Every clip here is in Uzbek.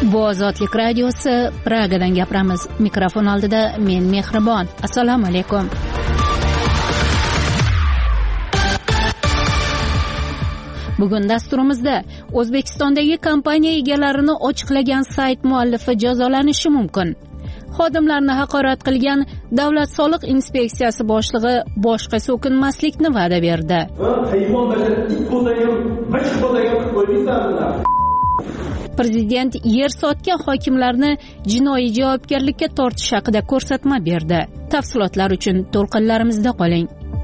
Bu Ozodlik radiosi, Pragadan gapiramiz. Mikrofon oldida men Mehribon. Assalomu alaykum. Bugun dasturimizda O'zbekistondagi kompaniya egalarini ochiqlagan sayt muallifi jazolanishi mumkin. Xodimlarni haqorat qilgan Davlat soliq inspeksiyasi boshlig'i boshqa so'kinmaslikni va'da berdi. Prezident yer sotgan hokimlarni jinoiy javobgarlikka tortish haqida ko'rsatma berdi. Tafsilotlar uchun to'lqinlarimizda qoling.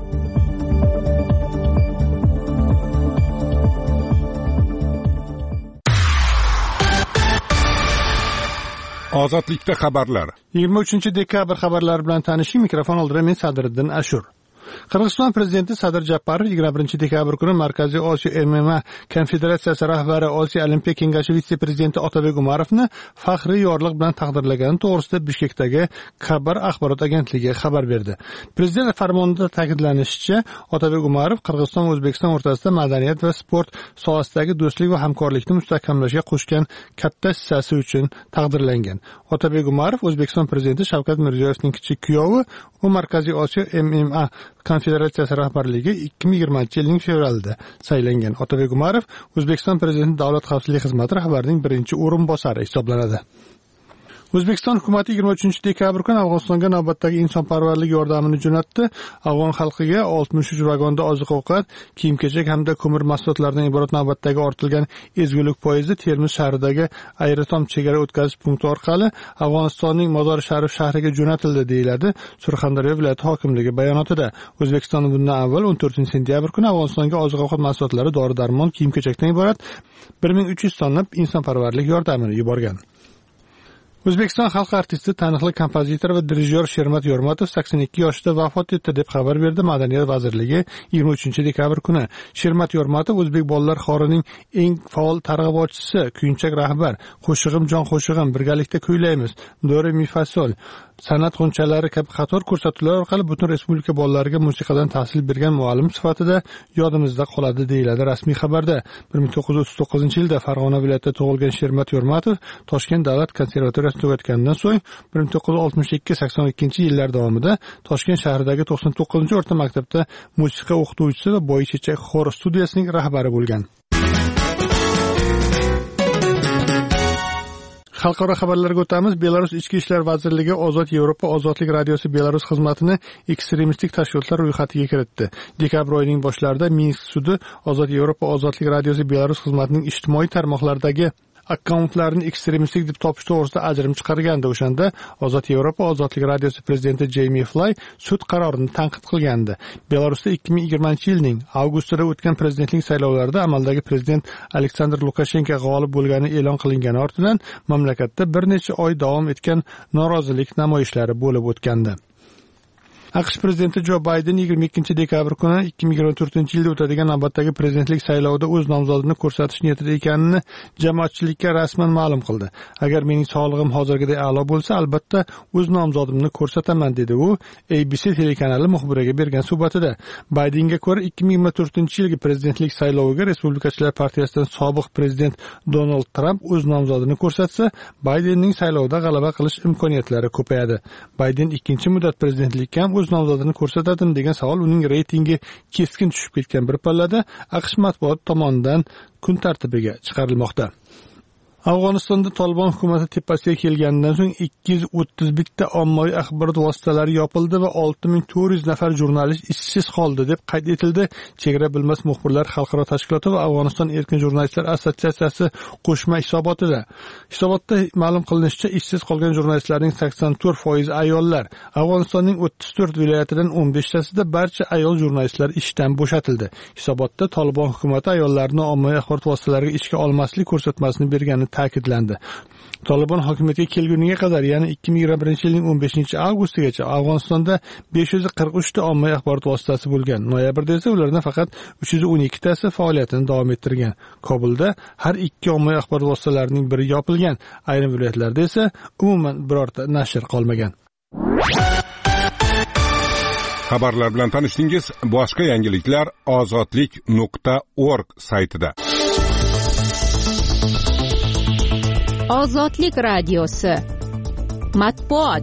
Ozodlikda xabarlar. 23-dekabr xabarlari bilan tanishing. Mikrofon oldida men Sadriddin Ashur. Qirg'iziston prezidenti Sadir Japarov 21-dekabr kuni Markaziy Osiyo MMA konfederatsiyasi rahbari, Osiyo Olimpiya kengashi vitse-prezidenti Otabek Umarovni faxriy yorliq bilan taqdirlagani to'g'risida Bishkekdagi Kabar axborot agentligi xabar berdi. Prezident farmonida ta'kidlanishicha, Otabek Umarov Qirg'iziston va O'zbekiston o'rtasida madaniyat va sport sohasidagi do'stlik va hamkorlikni mustahkamlashga qo'shgan katta hissasi uchun taqdirlangan. Otabek Umarov O'zbekiston prezidenti Shavkat Mirziyoyevning kichik kuyovi, u Markaziy Osiyo MMA konfederatsiyasi rahbarligiga 2020-yilning fevralida saylangan. Otabek Umarov O'zbekiston prezidenti Davlat xavfsizlik xizmati rahbarining birinchi o'rinbosari hisoblanadi. O'zbekiston hukumati 23-dekabr kuni Afg'onistonga navbatdagi insonparvarlik yordamini jo'natdi. Afg'on xalqiga 63 vagonda oziq-ovqat, kiyim-kechak hamda ko'mir mahsulotlaridan iborat navbatdagi ortilgan ezgulik poyezdi Termiz shahridagi Ayritom chegara o'tkazish punkti orqali Afg'onistonning Mozori Sharif shahriga jo'natildi, deyiladi Surxondaryo viloyati hokimligi bayonotida. O'zbekiston bundan avval 14-sentyabr kuni Afg'onistonga oziq-ovqat mahsulotlari, dori-darmon, kiyim-kechakdan iborat 1300 tonna insonparvarlik yordamini yuborgan. O'zbekiston xalq artisti, taniqli kompozitor va dirijor Shermat Yormatov 82 yoshida vafot etdi deb xabar berdi Madaniyat vazirligi 23-dekabr kuni. Shermat Yormatov o'zbek bolalar xorining eng faol targ'ibotchisi, kuyinchak rahbar, qo'shig'im jon qo'shig'im, birgalikda kuylaymiz, do re mi fa sol, san'at g'unchalari kabi qator ko'rsatuvlar orqali butun respublika bolalariga musiqadan tahsil bergan muallim sifatida yodimizda qoladi, deyiladi rasmiy xabarda. 1939-yilda Farg'ona viloyatida tug'ilgan Shermat Yormatov Toshkent davlat konservatoriyasini tugatgandan so'ng 1962-82 yillar davomida Toshkent shahridagi 99-o'rta maktabda musiqa o'qituvchisi va Boy chechak xor studiyasining rahbari bo'lgan. Xalqaro xabarlarga o'tamiz. Belarus Ichki ishlar vazirligi Ozod Yevropa Ozodlik radiosi Belarus xizmatini ekstremistik tashkilotlar ro'yxatiga kiritdi. Dekabr oyining boshlarida Minsk sudi Ozod Yevropa Ozodlik radiosi Belarus xizmatining ijtimoiy tarmoqlardagi akkauntlarini ekstremistik deb topish to'g'risida ajrim chiqargandi. O'shanda Ozod Yevropa Ozodlik radiosi prezidenti Jamie Fly sud qarorini tanqid qilgandi. Belarusda 2020-yilning avgustida o'tgan prezidentlik saylovlarida amaldagi prezident Aleksandr Lukashenko g'olib bo'lgani e'lon qilingani ortidan mamlakatda bir necha oy davom etgan norozilik namoyishlari bo'lib o'tgandi. AQSh prezidenti Jo Bayden 22-dekabr kuni 2024-yilda o'tadigan navbatdagi prezidentlik saylovida o'z nomzodini ko'rsatish niyatida ekanini jamoatchilikka rasman ma'lum qildi. Agar mening sog'lig'im hozirgidek a'lo bo'lsa, albatta o'z nomzodimni ko'rsataman, dedi u ABC telekanali muxbiriga bergan suhbatida. Baydenga ko'ra 2024-yilgi prezidentlik sayloviga Respublikachilar partiyasidan sobiq prezident Donald Trump o'z nomzodini ko'rsatsa, Baydenning saylovda g'alaba qilish imkoniyatlari ko'payadi. Bayden ikkinchi muddat prezidentlikka ham o'z nomzodini ko'rsatadim degan savol uning reytingi keskin tushib ketgan bir pallada AQSh matbuot tomonidan kun tartibiga chiqarilmoqda. Afg'onistonda Tolibon hukumati tepasiga kelganidan so'ng 231 ta ommaviy axborot vositalari yopildi va 6400 nafar jurnalist ishsiz qoldi deb qayd etildi. Chegara bilmas muxbirlar xalqaro tashkiloti va Afg'oniston erkin jurnalistlar assotsiatsiyasi qo'shma hisobotida. Hisobotda ma'lum qilinishicha, ishsiz qolgan jurnalistlarning 84% ayollar. Afg'onistonning 34 viloyatidan 15 tasida barcha ayol jurnalistlar ishdan bo'shatildi. Hisobotda Tolibon hukumati ayollarni ommaviy axborot vositalariga ishga olmaslik ko'rsatmasini bergani ta'kidlandi. Tolibon hokimiyatga kelguniga qadar, ya'ni 2021-yilning 15-avgustigacha Afg'onistonda 543 ta ommaviy axborot vositasi bo'lgan. Noyabrda esa ulardan faqat 312 tasi faoliyatini davom ettirgan. Kobulda har ikki ommaviy axborot vositalarining biri yopilgan. Ayrim viloyatlarda esa umuman birorta nashr qolmagan. Xabarlar bilan tanishdingiz. Boshqa yangiliklar ozodlik.org saytida. Ozodlik radiosi matbuot.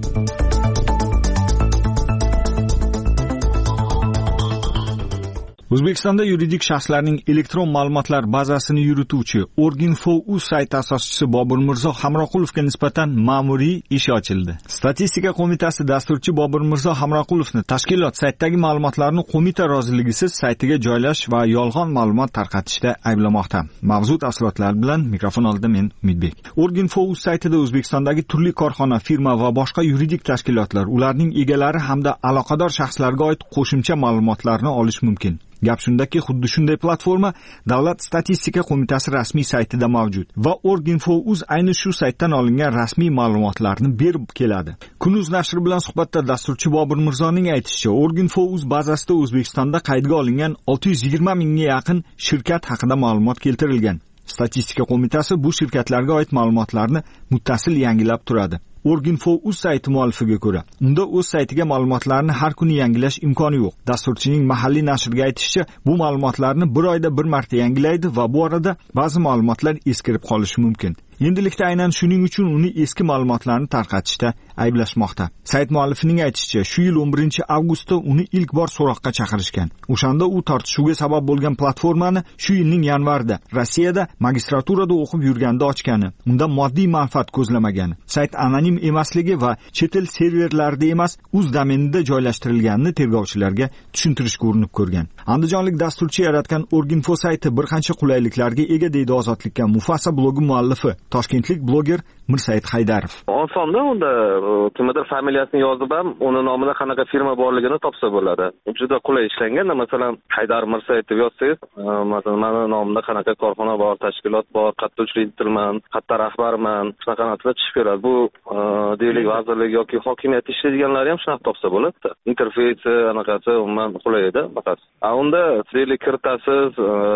O'zbekistonda yuridik shaxslarning elektron ma'lumotlar bazasini yurituvchi Org.info.uz sayti asoschisi Bobur Mirzo Hamroqulovga nisbatan ma'muriy ish ochildi. Statistika qo'mitasi dasturchi Bobur Mirzo Hamroqulovni tashkilot saytdagi ma'lumotlarni qo'mita roziligisiz saytiga joylash va yolg'on ma'lumot tarqatishda ayblamoqda. Mavzu tafsilotlar bilan mikrofon oldida men Umidbek. Org.info.uz saytida O'zbekistondagi turli korxona, firma va boshqa yuridik tashkilotlar, ularning egalari hamda aloqador shaxslarga oid qo'shimcha ma'lumotlarni olish mumkin. Gap shundaki, xuddi shunday platforma Davlat statistika qo'mitasi rasmiy saytida mavjud va Org.info.uz ayni shu saytdan olingan rasmiy ma'lumotlarni berib keladi. Kunuz nashri bilan suhbatda dasturchi Bobur Mirzoning aytishicha, Org.info.uz bazasida O'zbekistonda qaydga olingan 620 mingga yaqin shirkat haqida ma'lumot keltirilgan. Statistika qo'mitasi bu shirkatlarga oid ma'lumotlarni muttasil yangilab turadi. Org.info.uz sayti muallifiga ko'ra, unda o'z saytiga ma'lumotlarni har kuni yangilash imkoni yo'q. Dasturchining mahalliy nashrga aytishicha, bu ma'lumotlarni bir oyda bir marta yangilaydi va bu orada ba'zi ma'lumotlar eskirib qolishi mumkin. Endilikda aynan shuning uchun uni eski ma'lumotlarni tarqatishda ayblashmoqda. Sayt muallifining aytishicha, shu yil 11-avgustda uni ilk bor so'roqqa chaqirishgan. O'shanda u tortishuvga sabab bo'lgan platformani shu yilning yanvarida Rossiyada magistraturada o'qib yurganda ochgani, unda moddiy manfaat ko'zlamagani, sayt anonim emasligi va chet el serverlarida emas, o'z domenida joylashtirilganini tergovchilarga tushuntirishga urinib ko'rgan. Andijonlik dasturchi yaratgan Org.info sayti bir qancha qulayliklarga ega, deydi Ozodlikka Mufasa blogi muallifi, toshkentlik bloger Mirsayid Haydarov. Osonda unda kimdir familiyasini yozib ham, uni nomida qanaqa firma borligini topsa bo'ladi. Juda qulay ishlangan. Masalan, Haydar Mirsayid deb yozsangiz, masalan, meni nomimda qanaqa korxona bor, tashkilot bor, qayerda ishlayman, qayerda rahbarman, shunaqa narsalar chiqib keladi. Bu deylik vazirlik yoki hokimiyat ishlaydiganlar ham shunaqa topsa bo'ladi. Interfeysi, anaqasi umuman qulay edi faqat. Unda deylik kiritasiz,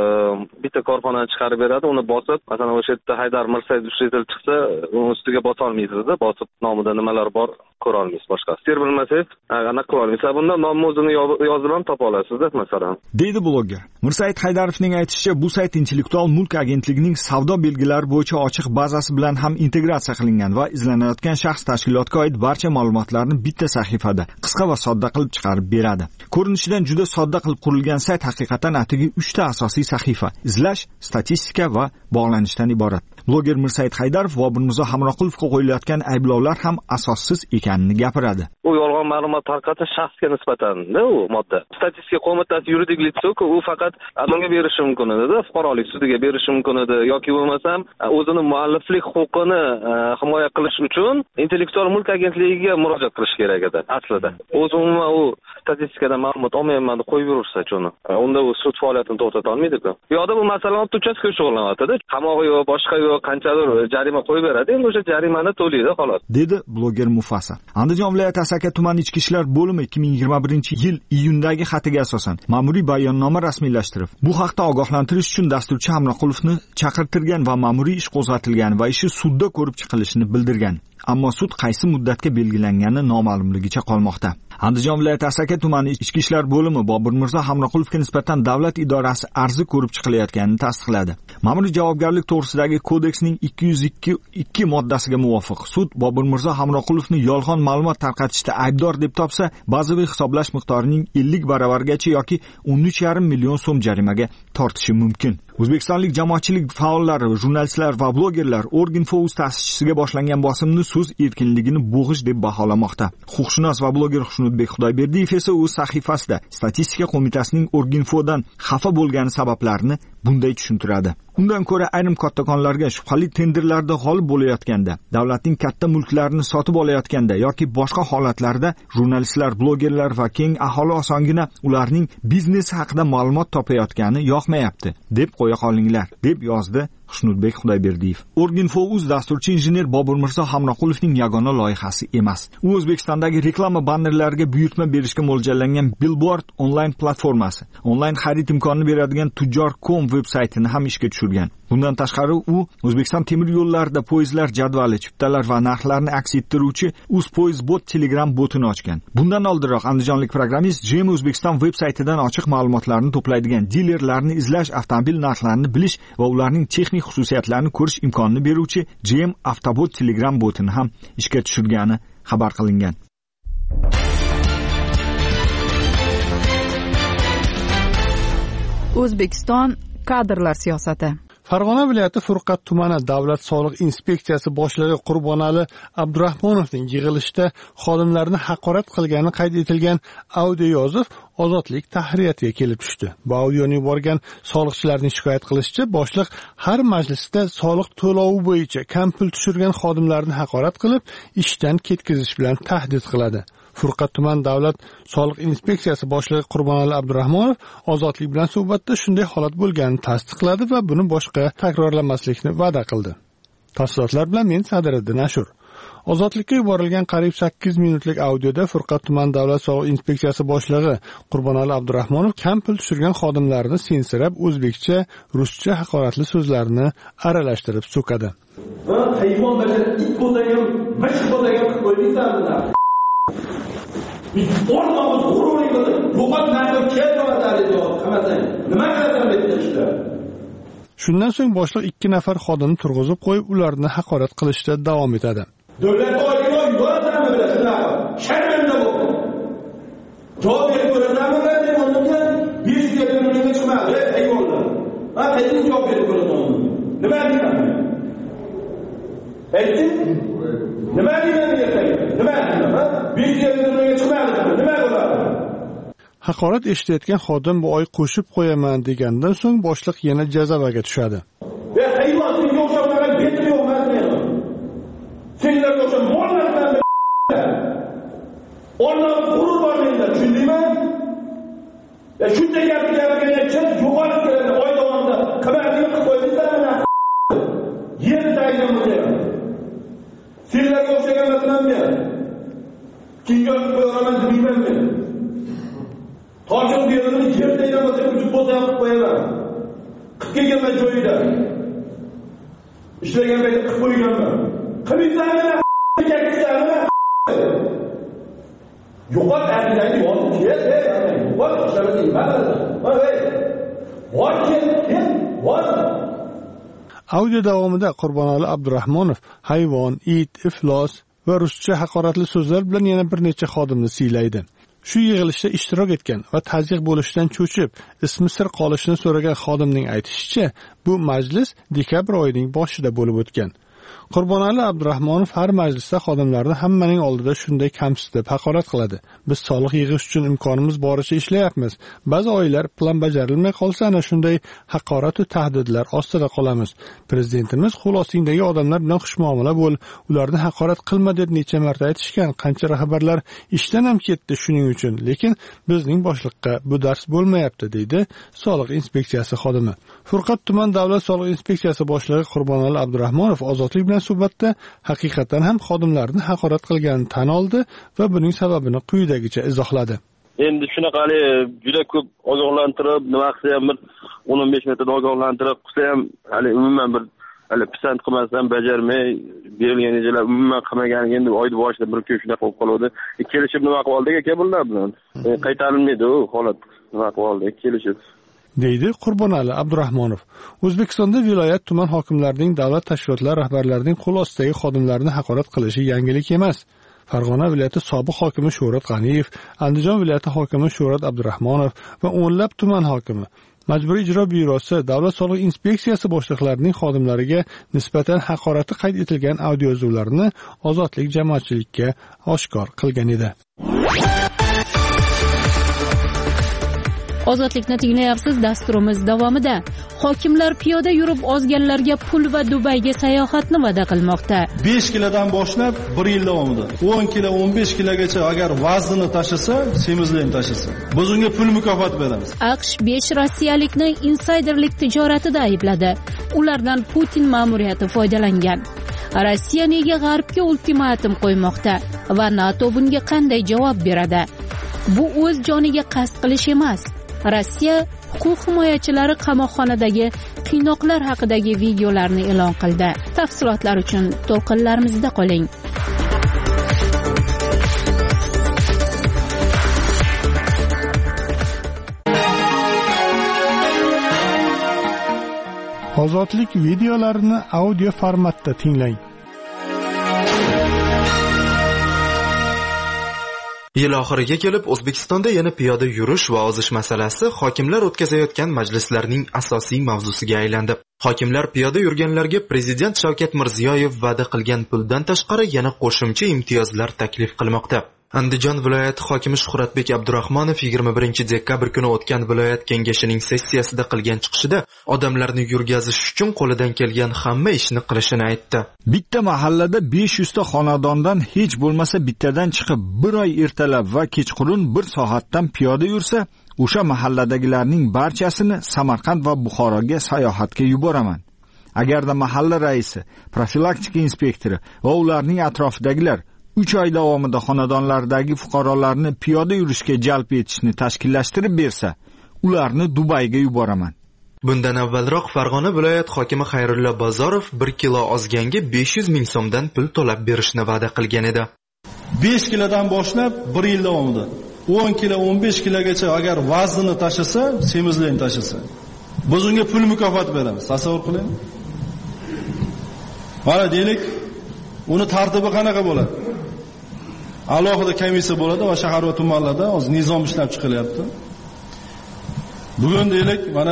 bitta korxonani chiqarib beradi, uni bosib, masalan, o'sha yerda Haydar Mirsayid chiqsa, ustiga bosa olmaysiz-da, bosib nomida nimalar bor ko'ra olmaysiz boshqa. Siz bilmasangiz, anaqa qila olmaysiz. Bunda nomni o'zini yozib ham topa olasiz-da, masalan. Deydi bloger. Mirsayid Haydarovning aytishicha, bu sayt Intellektual mulk agentligining savdo belgilari bo'yicha ochiq bazasi bilan ham integratsiya qilingan va izlanayotgan shaxs tashkilotga oid barcha ma'lumotlarni bitta sahifada qisqa va sodda qilib chiqarib beradi. Ko'rinishidan juda sodda qilib qurilgan sayt haqiqatan atigi 3 ta asosiy sahifa: izlash, statistika va bog'lanishdan iborat. Bloger Mirsayid Haydarov Bobur Mirzo Hamroqulovga qo'yilayotgan ayblovlar ham asossiz ekanini gapiradi. U yolg'on ma'lumot tarqatish shaxsga nisbatan-da u modda. Statistika qo'mitasi yuridik litso-ku, u faqat adamga berishi mumkin edi, fuqarolik sudiga berishi mumkin edi yoki bo'lmasam o'zini mualliflik huquqini himoya qilish uchun Intellektual mulk agentligiga murojaat qilish kerak edi aslida. O'zi umuman u statistikadan ma'lumot olmayman deb qo'yib yursa-chi uni. Unda u sud faoliyatini to'xtata olmaydi-ku. Bu yoqda bu masalan uchastka shug'ullanyapti-da. Qamog'i yo'q, boshqa yo'q, qanchadir jarima qo'yib beradi. Endi o'sha jarimani to'laydi xolos. Dedi bloger Mufasa. Andijon viloyati Asaka tuman ichki ishlar bo'limi 2021-yil iyundagi xatiga asosan ma'muriy bayonnoma rasmiylashtirib, bu haqda ogohlantirish uchun dasturchi Hamroqulovni chaqirtirgan va ma'muriy ish qo'zg'atilgan va ishi sudda ko'rib chiqilishini bildirgan. Ammo sud qaysi muddatga belgilangani noma'lumligicha qolmoqda. Andijon viloyati Asaka tumani ichki ishlar bo'limi Bobur Mirzo Hamroqulovga nisbatan davlat idorasi arzi ko'rib chiqilayotganini tasdiqladi. Ma'muriy javobgarlik to'g'risidagi kodeksning 202 moddasiga muvofiq sud Bobur Mirzo Hamroqulovni yolg'on ma'lumot tarqatishda aybdor deb topsa, bazaviy hisoblash miqdorining 50 baravargacha yoki 13,5 million so'm jarimaga tortishi mumkin. O'zbekistonlik jamoatchilik faollari, jurnalistlar va blogerlar Org.info.uz ta'sischisiga boshlangan bosimni so'z erkinligini bo'g'ish deb baholamoqda. Huquqshunos va bloger Xushnudbek Xudoyberdiyev esa o'z sahifasida statistika qo'mitasining Org.infodan xafa bo'lgani sabablarini bunday tushuntiradi. Undan ko'ra ayrim kattakonlarga shubhali tenderlarda g'olib bo'layotganda, davlatning katta mulklarini sotib olayotganda yoki boshqa holatlarda jurnalistlar, blogerlar va keng aholi osongina ularning biznesi haqida ma'lumot topayotgani yoqmayapti deb qo'ya qolinglar, deb yozdi Xushnudbek Xudoyberdiyev. Org.info.uz dasturchi injener Bobur Mirzo Hamroqulovning yagona loyihasi emas. U O'zbekistondagi reklama bannerlariga buyurtma berishga mo'ljallangan Billboard onlayn platformasi. Onlayn xarid imkonini beradigan Tujjor.com veb-saytini ham ishga tushirgan. Bundan tashqari u O'zbekiston temir yo'llarida poyezdlar jadvali, chiptalar va narxlarni aks ettiruvchi UzPoyezdBot Telegram botini ochgan. Bundan oldinroq andijonlik programmist GM O'zbekiston veb-saytidan ochiq ma'lumotlarni to'playdigan dilerlarni izlash, avtomobil narxlarini bilish va ularning texnik xususiyatlarini ko'rish imkonini beruvchi GM Avtobot Telegram botini ham ishga tushirgani xabar qilingan. O'zbekiston kadrlar siyosati. Farg'ona viloyati Furqat tumani davlat soliq inspeksiyasi boshlig'i Qurbonali Abdurahmonovning yig'ilishda xodimlarni haqorat qilgani qayd etilgan audio yozuv Ozodlik tahriyatiga kelib tushdi. Bu audioni yuborgan soliqchilarning shikoyat qilishicha, boshliq har majlisda soliq to'lovi bo'yicha kam pul tushirgan xodimlarni haqorat qilib, ishdan ketkazish bilan tahdid qiladi. Furqat tuman davlat soliq inspeksiyasi boshlig'i Qurbonali Abdurahmonov Ozodlik bilan suhbatda shunday holat bo'lganini tasdiqladi va buni boshqa takrorlamaslikni va'da qildi. Tafsilotlar bilan men Sadiriddin Ashur. Ozodlikka yuborilgan qariyb 8 minutlik audioda Furqat tuman davlat soliq inspeksiyasi boshlig'i Qurbonali Abdurahmonov kam pul tushirgan xodimlarni sensirab, o'zbekcha, ruscha haqoratli so'zlarni aralashtirib so'kadi. Hayvon bajarib it bo'lgan, mish bo'lgan qilib qo'ydinglar. O'rnog'i g'ururiy bo'ldi. Yo'qot narxi kelmayotadi deb qamasang. Nima qilasan deb ishlar. Shundan so'ng boshliq 2 nafar xodimni turg'izib qo'yib, ularni haqorat qilishda davom etadi. Davlat organlari yuborasanmi bilan shunaqa? Sharmanda bo'ldi. Javob berib ko'rasanmi deb o'rniga 5 ga o'rniga chiqmadi. Ayollar. Ha, qaysi javob berib ko'rasan? Nima deyman? Ayting. Nima deyman ertaga? Nima deyman? 5 ga o'rniga chiqmadi. Nima bo'ladi? Haqorat eshitayotgan xodim bu oy qo'shib qo'yaman degandan so'ng boshliq yana jazavaga tushadi. Hayvonning yo'qshagan beti yo'qmas meni. Senlar yo'qsa mollardan onlar g'urur bor menda, tushundingmi? Shunday gapirgancha yo'qolib keladi oy davomida. Qabatini qilib qo'ydinglarmi? Yer taygan bo'lgan. Senlar yo'qshagan emasman men. Kimga qo'yaman bilmayman men. Toshib berini yer taygan bo'lsa, uch bo'lsa qilib qo'yaman. Qilib kelganman joyida. İşleyen beni qilib qo'yganman. Qilibsanmi? Kekislarmi? Yo'qot adilani yozib kel, yo'qot ishlarini biladi. Voy kel, voy. Audio davomida Qurbonali Abdurahmonov hayvon, it, iflos va ruscha haqoratli so'zlar bilan yana bir necha xodimni siylaydi. Shu yig'ilishda ishtirok etgan va tazyiq bo'lishidan cho'chib, ismi sir qolishini so'ragan xodimning aytishicha, bu majlis dekabr oyining boshida bo'lib o'tgan. Qurbonali Abdurahmonov har majlisda xodimlarni hammaning oldida shunday kamsitib haqorat qiladi. Biz soliq yig'ish uchun imkonimiz boricha ishlayapmiz. Ba'zi oylar plan bajarilmay qolsa, ana shunday haqorat va tahdidlar ostida qolamiz. Prezidentimiz qo'l ostingdagi odamlar bilan xushmuomala bo'l, ularni haqorat qilma deb necha marta aytishgan. Qancha rahbarlar ishdan ham ketdi shuning uchun, lekin bizning boshliqqa bu dars bo'lmayapti, deydi soliq inspeksiyasi xodimi. Furqat tuman davlat soliq inspeksiyasi boshlig'i Qurbonali Abdurahmonov Ozodlik bilan suhbatda haqiqatan ham xodimlarni haqorat qilganini tan oldi va buning sababini quyidagicha izohladi. Endi shunaqali juda ko'p ogohlantirib, nima qilsa ham bir 10-15 minutda ogohlantirib qilsa ham, hali umuman bir pisand qilmasdan bajarmay berilgan rejalar umuman qilmaganiga endi oyning boshida bir ko'p shunaqa bo'lib qoldi. Kelishib nima qilib oldik aka bular bilan? Qaytarilmaydi u holat. Nima qilib oldik kelishib. deydi Qurbonali Abdurahmonov. O'zbekistonda viloyat tuman hokimlarining davlat tashkilotlari rahbarlarining qo'l ostidagi xodimlarni haqorat qilishi yangilik emas. Farg'ona viloyati sobiq hokimi Shuhrat G'aniyev, Andijon viloyati hokimi Shuhrat Abdurahmonov va o'nlab tuman hokimi, Majburiy ijro byurosi, davlat soliq inspeksiyasi boshliqlarining xodimlariga nisbatan haqorati qayd etilgan audio yozuvlarni Ozodlik jamoatchilikka oshkor qilgan edi. Ozodlikni tinglayapsiz. Dasturimiz davomida hokimlar piyoda yurib ozganlarga pul va Dubayga sayohatni va'da qilmoqda. 5 kilodan boshlab 1 yil davomida 10 kilo, 15 kilogacha agar vaznini tashisa, semizlikni tashisa, biz unga pul mukofot beramiz. AQSh 5 rossiyalikni insayderlik tijoratida aybladi. Ulardan Putin ma'muriyati foydalangan. Rossiya nega G'arbga ultimatum qo'ymoqda va NATO bunga qanday javob beradi? Bu o'z joniga qasd qilish emas. Rossiya huquq himoyachilari qamoqxonadagi qiynoqlar haqidagi videolarni e'lon qildi. Tafsilotlar uchun to'lqinlarimizda qoling. Ozodlik videolarini audio formatda tinglang. Yil oxiriga kelib O'zbekistonda yana piyoda yurish va ozish masalasi hokimlar o'tkazayotgan majlislarning asosiy mavzusiga aylandi. Hokimlar piyoda yurganlarga Prezident Shavkat Mirziyoyev va'da qilgan puldan tashqari yana qo'shimcha imtiyozlar taklif qilmoqda. Andijon viloyati hokimi Shuhratbek Abdurahmonov 21 dekabr kuni o'tgan viloyat kengashining sessiyasida qilgan chiqishida odamlarni yurgazish uchun qo'lidan kelgan hamma ishni qilishini aytdi. Bitta mahallada 500 ta xonadondan hech bo'lmasa bittadan chiqib bir oy ertalab va kechqurun 1 soatdan piyoda yursa, o'sha mahalladagilarning barchasini Samarqand va Buxoroga sayohatga yuboraman. Agarda mahalla raisi, profilaktika inspektori va ularning atrofidagilar 3 oy davomida xonadonlardagi fuqarolarni piyoda yurishga jalb etishni tashkillashtirib bersa, ularni Dubayga yuboraman. Bundan avvalroq Farg'ona viloyat hokimi Xayrullo Bozorov 1 kilo ozganga 500 ming so'mdan pul to'lab berishni va'da qilgan edi. 5 kilodan boshlab 1 yil davomida 10 kilo 15 kilogacha agar vaznini tashasa, semizlikni tashasa, biz unga pul mukofot beramiz. Tasavvur qiling. Mana deylik, uni tartibi qanaqa bo'ladi? Alohida komissiya bo'ladi va shahar va tumanlarda hozir nizom ishlab chiqilyapti. Bugun deylik, mana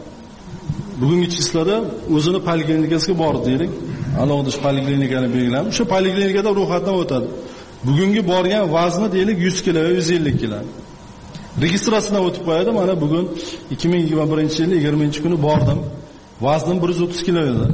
bugungi chislada o'zini poliklinikasiga bordi deylik. Alohida poliklinikani belgilab, o'sha poliklinikada ro'yxatdan o'tadi. Bugungi borgan vazni deylik 100 kilo, 150 kilo. Registratsiyadan o'tib qo'yadi. Mana bugun 2021-yil 20-kuni bordim. Vaznim 130 kilo edi.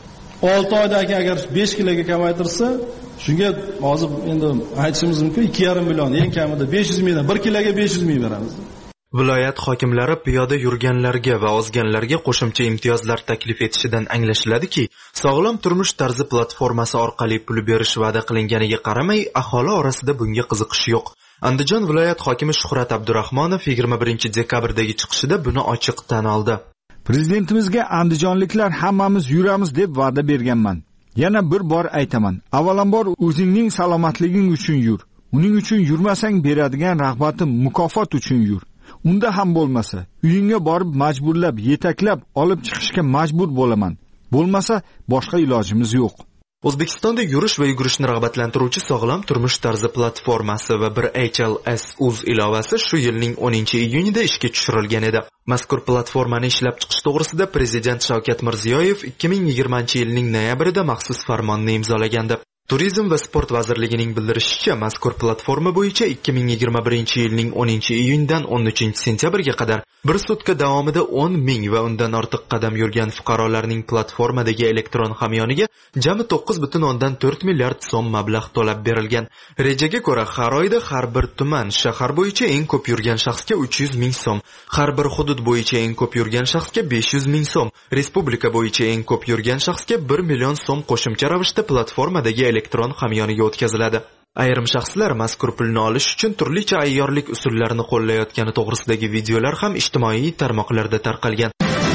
6 oydagi agar 5 kiloga kamaytirsa, shunga hozir endi aytishimiz mumkin 2,5 million, eng kamida 500 mingdan 1 kiloga 500 ming beramiz. Viloyat hokimlari piyoda yurganlarga va ozganlarga qo'shimcha imtiyozlar taklif etishidan anglashiladiki, sog'lom turmush tarzi platformasi orqali pul berish va'da qilinganiga qaramay, aholi orasida bunga qiziqish yo'q. Andijon viloyat hokimi Shuhrat Abdurahmonov 21 dekabrdagi chiqishida buni ochiq tan oldi. Prezidentimizga andijonliklar hammamiz yuramiz deb va'da berganman. Yana bir bor aytaman. Avvalambor o'zingning salomatliging uchun yur. Uning uchun yurmasang beradigan rag'batim mukofot uchun yur. Unda ham bo'lmasa, uyingga borib majburlab, yetaklab olib chiqishga majbur bo'laman. Bo'lmasa boshqa ilojimiz yo'q. O'zbekistonda yurish va yugurishni rag'batlantiruvchi sog'lom turmush tarzi platformasi va bir HLS-uz ilovasi shu yilning 10-iyunida ishga tushirilgan edi. Mazkur platformani ishlab chiqish to'g'risida Prezident Shavkat Mirziyoyev 2020-yilning noyabrida maxsus farmonni imzolagandi. Turizm va sport vazirligining bildirishicha, mazkur platforma bo'yicha 2021-yilning 10-iyundan 13-sentyabrga qadar bir sutka davomida 10 ming va undan ortiq qadam yurgan fuqarolarning platformadagi elektron hamyoniga jami 9,4 milliard so'm mablag' to'lab berilgan. Rejaga ko'ra, har oyda har bir tuman, shahar bo'yicha eng ko'p yurgan shaxsga 300 ming so'm, har bir hudud bo'yicha eng ko'p yurgan shaxsga 500 ming so'm, respublika bo'yicha eng ko'p yurgan shaxsga 1 million so'm qo'shimcha ravishda platformadagi elektron hamyoniga o'tkaziladi. Ayrim shaxslar mazkur pulni olish uchun turlicha ayyorlik usullarini qo'llayotgani to'g'risidagi videolar ham ijtimoiy tarmoqlarda tarqalgan.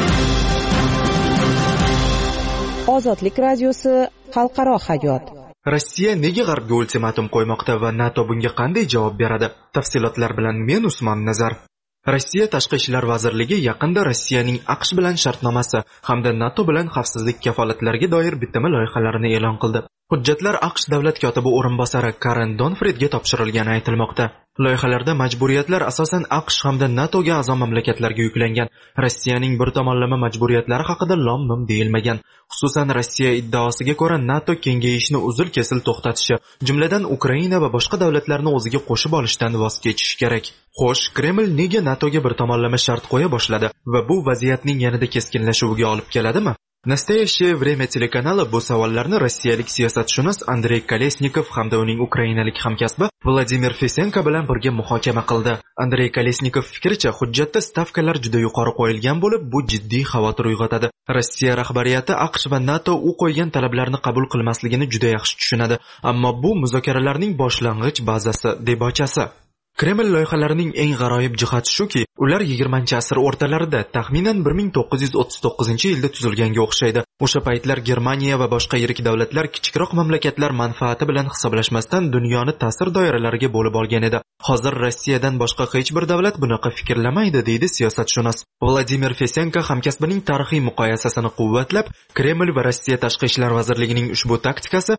Ozodlik radiosi xalqaro hayot. Rossiya nega G'arbga ultimatum qo'ymoqda va NATO bunga qanday javob beradi? Tafsilotlar bilan men Usmon Nazar. Rossiya Tashqi ishlar vazirligi yaqinda Rossiyaning AQSh bilan shartnomasi hamda NATO bilan xavfsizlik kafolatlariga doir bitim loyihalarini e'lon qildi. Hujjatlar AQSh davlat kotibi o'rinbosari Karen Donfridga topshirilgani aytilmoqda. Loyihalarda majburiyatlar asosan AQSh hamda NATOga a'zo mamlakatlarga yuklangan. Rossiyaning bir tomonlama majburiyatlari haqida lom-mim deyilmagan. Xususan Rossiya iddaosiga ko'ra NATO kengayishni uzil-kesil to'xtatishi, jumladan Ukraina va boshqa davlatlarni o'ziga qo'shib olishdan voz kechish kerak. Xo'sh, Kreml nega NATOga bir tomonlama shart qo'ya boshladi va bu vaziyatning yanada keskinlashuviga olib keladimi? Nastoyaщее время telekanali bu savollarni rossiyalik siyosatshunos Andrey Kolesnikov hamda uning ukrainalik hamkasbi Vladimir Fesenko bilan birga muhokama qildi. Andrey Kolesnikov fikricha, hujjatda stavkalar juda yuqori qo'yilgan bo'lib, bu jiddiy xavotir uyg'otadi. Rossiya rahbariyati AQSh va NATO u qo'ygan talablarni qabul qilmasligini juda yaxshi tushunadi, ammo bu muzokaralarning boshlang'ich bazasi debochasi. Kreml loyihalarining eng g'aroyib jihati shuki, ular 20-asr o'rtalarida, taxminan 1939-yilda tuzilganga o'xshaydi. O'sha paytlar Germaniya va boshqa yirik davlatlar kichikroq mamlakatlar manfaati bilan hisoblashmasdan dunyoni ta'sir doiralariga bo'lib olgan edi. Hozir Rossiyadan boshqa hech bir davlat bunaqa fikrlamaydi, deydi siyosatshunos. Vladimir Fesenko hamkasbining tarixiy muqoyasasini quvvatlab, Kreml va Rossiya tashqi ishlar vazirligining ushbu taktikasi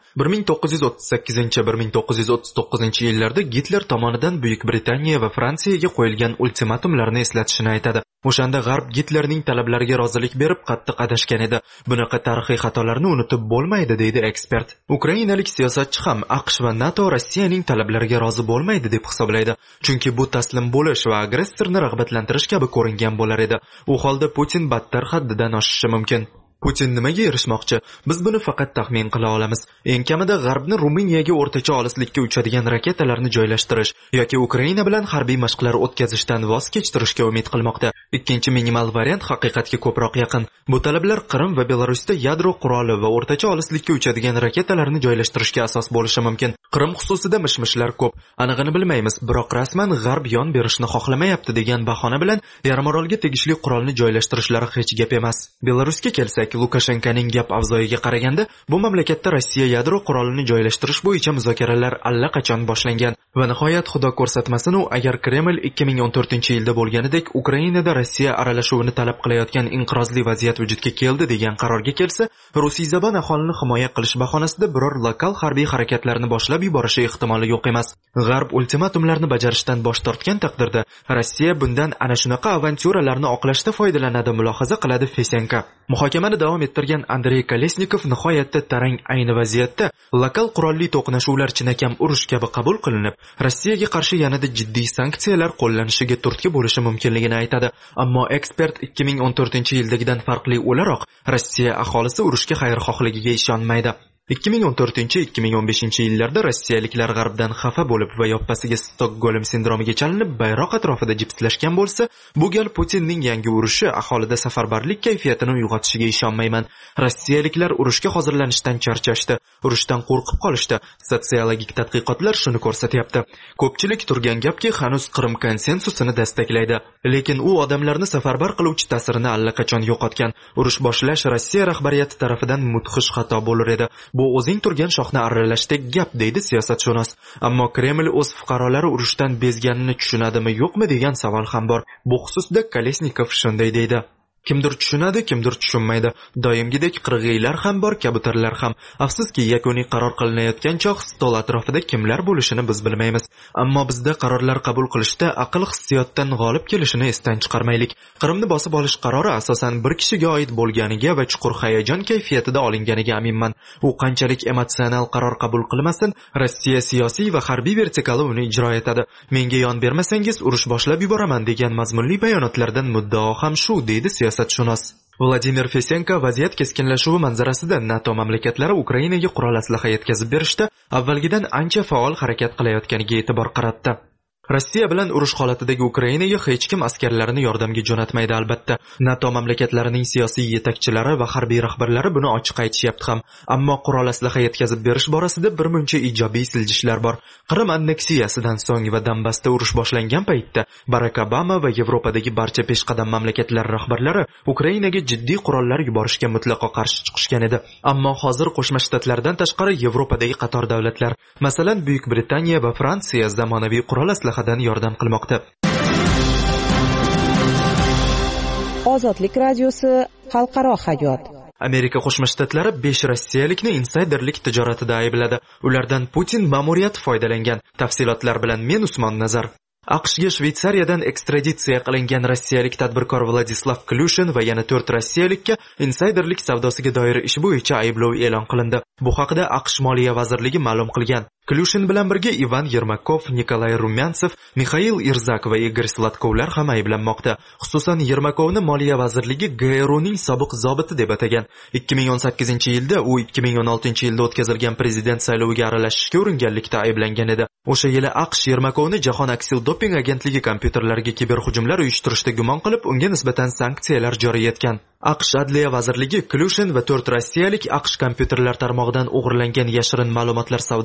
1938-1939-yillarda Gitler tomonidan Buyuk Britaniya va Fransiyaga qo'yilgan ultimatumlarni eslatishini aytadi. O'shanda G'arb Gitlerning talablariga rozilik berib qattiq adashgan edi. Bunaqa tarixiy xatolarni unutib bo'lmaydi, deydi ekspert. Ukrainalik siyosatchi ham AQSh va NATO Rossiyaning talablariga rozi bo'lmaydi deb hisoblaydi. Chunki bu taslim bo'lish va agressorni rag'batlantirish kabi ko'ringan bo'lar edi. U holda Putin battar haddidan oshishi mumkin. Putin nimaga erishmoqchi? Biz buni faqat taxmin qila olamiz. Eng kamida G'arbni Ruminiyaga o'rtacha olislikka uchadigan raketalarni joylashtirish yoki Ukraina bilan harbiy mashqlar o'tkazishdan voz kechtirishga umid qilmoqda. Ikkinchi minimal variant haqiqatga ko'proq yaqin. Bu talablar Qrim va Belarusda yadro quroli va o'rtacha olislikka uchadigan raketalarni joylashtirishga asos bo'lishi mumkin. Qrim xususida mishmishlar ko'p. Anig'ini bilmaymiz, biroq rasman G'arb yon berishni xohlamayapti degan bahona bilan yarimorolga tegishli qurolni joylashtirishlari hech gap emas. Belarusga kelsak, Lukashenkoning gap avzoyiga qaraganda, bu mamlakatda Rossiya yadro qurolini joylashtirish bo'yicha muzokaralar allaqachon boshlangan va nihoyat xudo ko'rsatmasin, agar Kreml 2014-yilda bo'lganidek Ukrainada Rossiya aralashuvini talab qilayotgan inqirozli vaziyat vujudga keldi degan qarorga kelsa, rusiyzabon aholini himoya qilish bahonasida biror lokal harbiy harakatlarni boshlab yuborishi ehtimoli yo'q emas. G'arb ultimatumlarni bajarishdan bosh tortgan taqdirda Rossiya bundan ana shunaqa avantyuralarni oqlashda foydalanadi, mulohaza qiladi Fesenko. Muhokamani davom ettirgan Andrey Kolesnikov nihoyatda tarang ayni vaziyatda lokal qurolli to'qnashuvlar chinakam urush kabi qabul qilinib, Rossiyaga qarshi yanada jiddiy sanksiyalar qo'llanishiga turtki bo'lishi mumkinligini aytadi. Ammo ekspert 2014-yildagidan farqli o'laroq Rossiya aholisi urushga xayrixohligiga ishonmaydi. 2014-2015-yillarda rossiyaliklar G'arbdan xafa bo'lib va yoppasiga Stokgolm sindromiga chalinib bayroq atrofida jipslashgan bo'lsa, bu gal Putinning yangi urushi aholida safarbarlik kayfiyatini uyg'otishiga ishonmayman. Rossiyaliklar urushga hozirlanishdan charchashdi, urushdan qo'rqib qolishdi. Sotsiologik tadqiqotlar shuni ko'rsatyapti. Ko'pchilik turgan gapki, hanuz Qrim konsensusini dastaklaydi, lekin u odamlarni safarbar qiluvchi ta'sirini allaqachon yo'qotgan. Urush boshlash Rossiya rahbariyati tarafidan mudhish xato bo'lar edi. Bu o'zing turgan shoxni arralashdek gap, deydi siyosatshunos. Ammo Kreml o'z fuqarolari urushdan bezganini tushunadimi, yo'qmi degan savol ham bor. Bu xususda Kolesnikov shunday deydi. Kimdir tushunadi, kimdir tushunmaydi. Doimgidek qirg'iylar ham bor, kabutarlar ham. Afsuski, yakuniy qaror qilinayotgan choq stol atrofida kimlar bo'lishini biz bilmaymiz. Ammo bizda qarorlar qabul qilishda aql hissiyotdan g'olib kelishini esdan chiqarmaylik. Qrimni bosib olish qarori asosan bir kishiga oid bo'lganiga va chuqur hayajon kayfiyatida olinganiga aminman. U qanchalik emotsional qaror qabul qilmasin, Rossiya siyosiy va harbiy vertikali uni ijro etadi. Menga yon bermasangiz urush boshlab yuboraman degan mazmunli bayonotlardan muddao ham shu, deydi siyosatshunos. Vladimir Fesenko vaziyat keskinlashuvi manzarasida NATO mamlakatlari Ukrainaga qurol aslaha yetkazib berishda avvalgidan ancha faol harakat qilayotganiga e'tibor qaratdi. Rossiya bilan urush holatidagi Ukrainaga hech kim askarlarini yordamga jo'natmaydi albatta. NATO mamlakatlarining siyosiy yetakchilari va harbiy rahbarlari buni ochiq aytishyapti ham. Ammo qurol aslaha yetkazib berish borasida bir muncha ijobiy siljishlar bor. Qrim anneksiyasidan so'ng va Donbassda urush boshlangan paytda Barack Obama va Yevropadagi barcha peshqadam mamlakatlar rahbarlari Ukrainaga jiddiy qurollar yuborishga mutlaqo qarshi chiqishgan edi. Ammo hozir Qo'shma Shtatlardan tashqari Yevropadagi qator davlatlar, masalan Buyuk Britaniya va Fransiya zamonaviy qurol aslahadan yordam qilmoqda. Ozodlik radiosi xalqaro hayot. Amerika Qo'shma Shtatlari 5 rossiyalikni insayderlik tijoratida aybladi. Ulardan Putin ma'muriyati foydalangan. Tafsilotlar bilan men Usmon Nazar. AQShga Shveysariyadan ekstraditsiya qilingan rossiyalik tadbirkor Vladislav Klyushin va yana 4 rossiyalikka insayderlik savdosiga doir ish bo'yicha ayblov e'lon qilindi. Bu haqida AQSh Moliya vazirligi ma'lum qilgan. Klyushin bilan birga Ivan Yermakov, Nikolay Rumyantsev, Mikhail Irzak va Igor Slatkovlar ham ayblanmoqda. Xususan Yermakovni Moliya vazirligi GRUning sobiq zobiti deb atagan. 2018-yilda u 2016-yilda o'tkazilgan prezident sayloviga aralashishga uringanlikda ayblangan edi. O'sha yili AQSh Yermakovni Jahon aksil doping agentligi kompyuterlariga kiberhujumlar uyushtirishda gumon qilib, unga nisbatan sanksiyalar joriy etgan. AQSh Adliya vazirligi Klyushin va 4 rossiyalik AQSh kompyuterlar tarmog'idan o'g'irlangan yashirin ma'lumotlar savdosi bo'yicha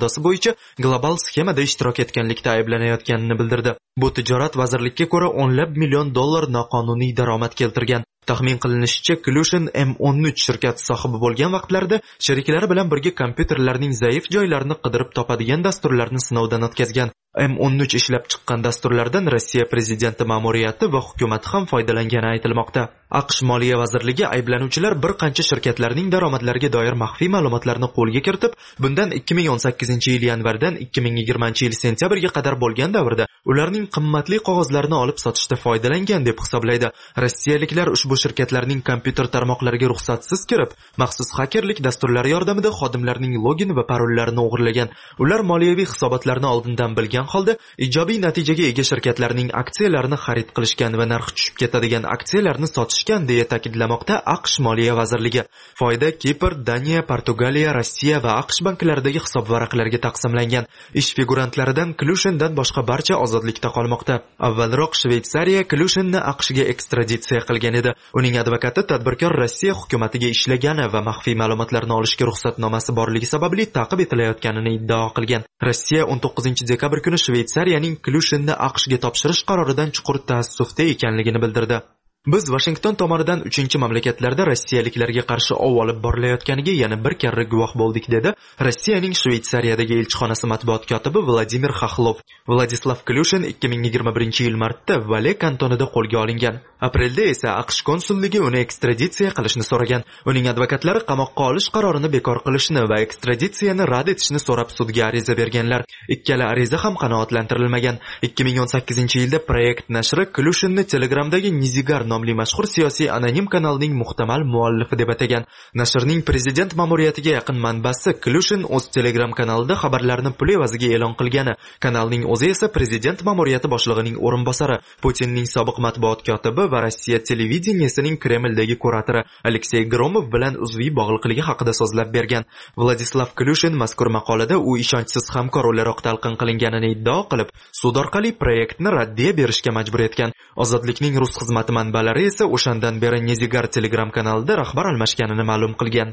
bo'yicha global sxemada ishtirok etganlikda ayblanayotganini bildirdi. Bu tijorat vazirlikka ko'ra $10 million noqonuniy daromad keltirgan. Taxmin qilinishicha, Clushin M13 shirkati sohibi bo'lgan vaqtlarda sheriklari bilan birga kompyuterlarning zaif joylarini qidirib topadigan dasturlarni sinovdan o'tkazgan. M13 ishlab chiqqan dasturlardan Rossiya prezidenti ma'muriyati va hukumati ham foydalangani aytilmoqda. AQSh Moliya vazirligi ayblanuvchilar bir qancha shirkatlarning daromadlariga doir maxfiy ma'lumotlarni qo'lga kiritib, bundan 2018-yil yanvardan 2020-yil sentyabrga qadar bo'lgan davrda ularning qimmatli qog'ozlarini olib sotishda foydalangan deb hisoblaydi. Rossiyaliklar ushbu shirkatlarning kompyuter tarmoqlariga ruxsatsiz kirib, maxsus xakerlik dasturlari yordamida xodimlarning login va parollarini o'g'irlagan. Ular moliyaviy hisobotlarni oldindan bilgan holda ijobiy natijaga ega shirkatlarning aksiyalarini xarid qilishgan va narxi tushib ketadigan aksiyalarni sotishgan deya ta'kidlamoqda AQSh Moliya vazirligi. Foyda Kipr, Daniya, Portugaliya, Rossiya va AQSh banklaridagi hisob varaqlariga taqsimlangan. Ish figurantlaridan Clushindan boshqa barcha ozodlikda qolmoqda. Avvalroq Shveysariya Clushinni AQShga ekstraditsiya qilgan edi. Uning advokati tadbirkor Rossiya hukumatiga ishlagani va maxfiy ma'lumotlarni olishga ruxsatnomasi borligi sababli ta'qib etilayotganini iddao qilgan. Rossiya 19-dekabr kuni Shveysariyaning Clushinni AQShga topshirish qaroridan chuqur taassufda ekanligini bildirdi. Biz Washington tomonidan 3-mamlakatlarda rossiyaliklarga qarshi ov olib borilayotganiga yana bir karra guvoh bo'ldik, dedi Rossiyaning Shveysariyadagi elchixonasi matbuot kotibi Vladimir Xaxlov. Vladislav Clushin 2021-yil martda Vale kantonida qo'lga olingan. Aprelda esa AQSh konsulligi uni ekstraditsiya qilishni so'ragan. Uning advokatlari qamoqqa olish qarorini bekor qilishni va ekstraditsiyani rad etishni so'rab sudga ariza berganlar. Ikkala ariza ham qanoatlantirilmagan. 2018-yilda Proyekt nashri Clushinni Telegramdagi Nizigar nomli mashhur siyosiy anonim kanalning muhtamal muallifi deb atagan. Nashrning prezident ma'muriyatiga yaqin manbasi Clushin o'z Telegram kanalida xabarlarni pul evaziga e'lon qilgani, kanalning o'zi esa prezident ma'muriyati boshlig'ining o'rinbosari, Putinning sobiq matbuot kotibi va Rossiya televideniyesining Kremldagi kuratori Aleksey Gromov bilan uzviy bog'liqligi haqida so'zlab bergan. Vladislav Clushin mazkur maqolada u ishonchsiz hamkor o'laroq talqin qilinganini iddao qilib, sud orqali proyektni raddiya berishga majbur etgan. Ozodlikning rus xizmati manbalari esa o'shandan beri Nizigar Telegram kanalida rahbar almashganini ma'lum qilgan.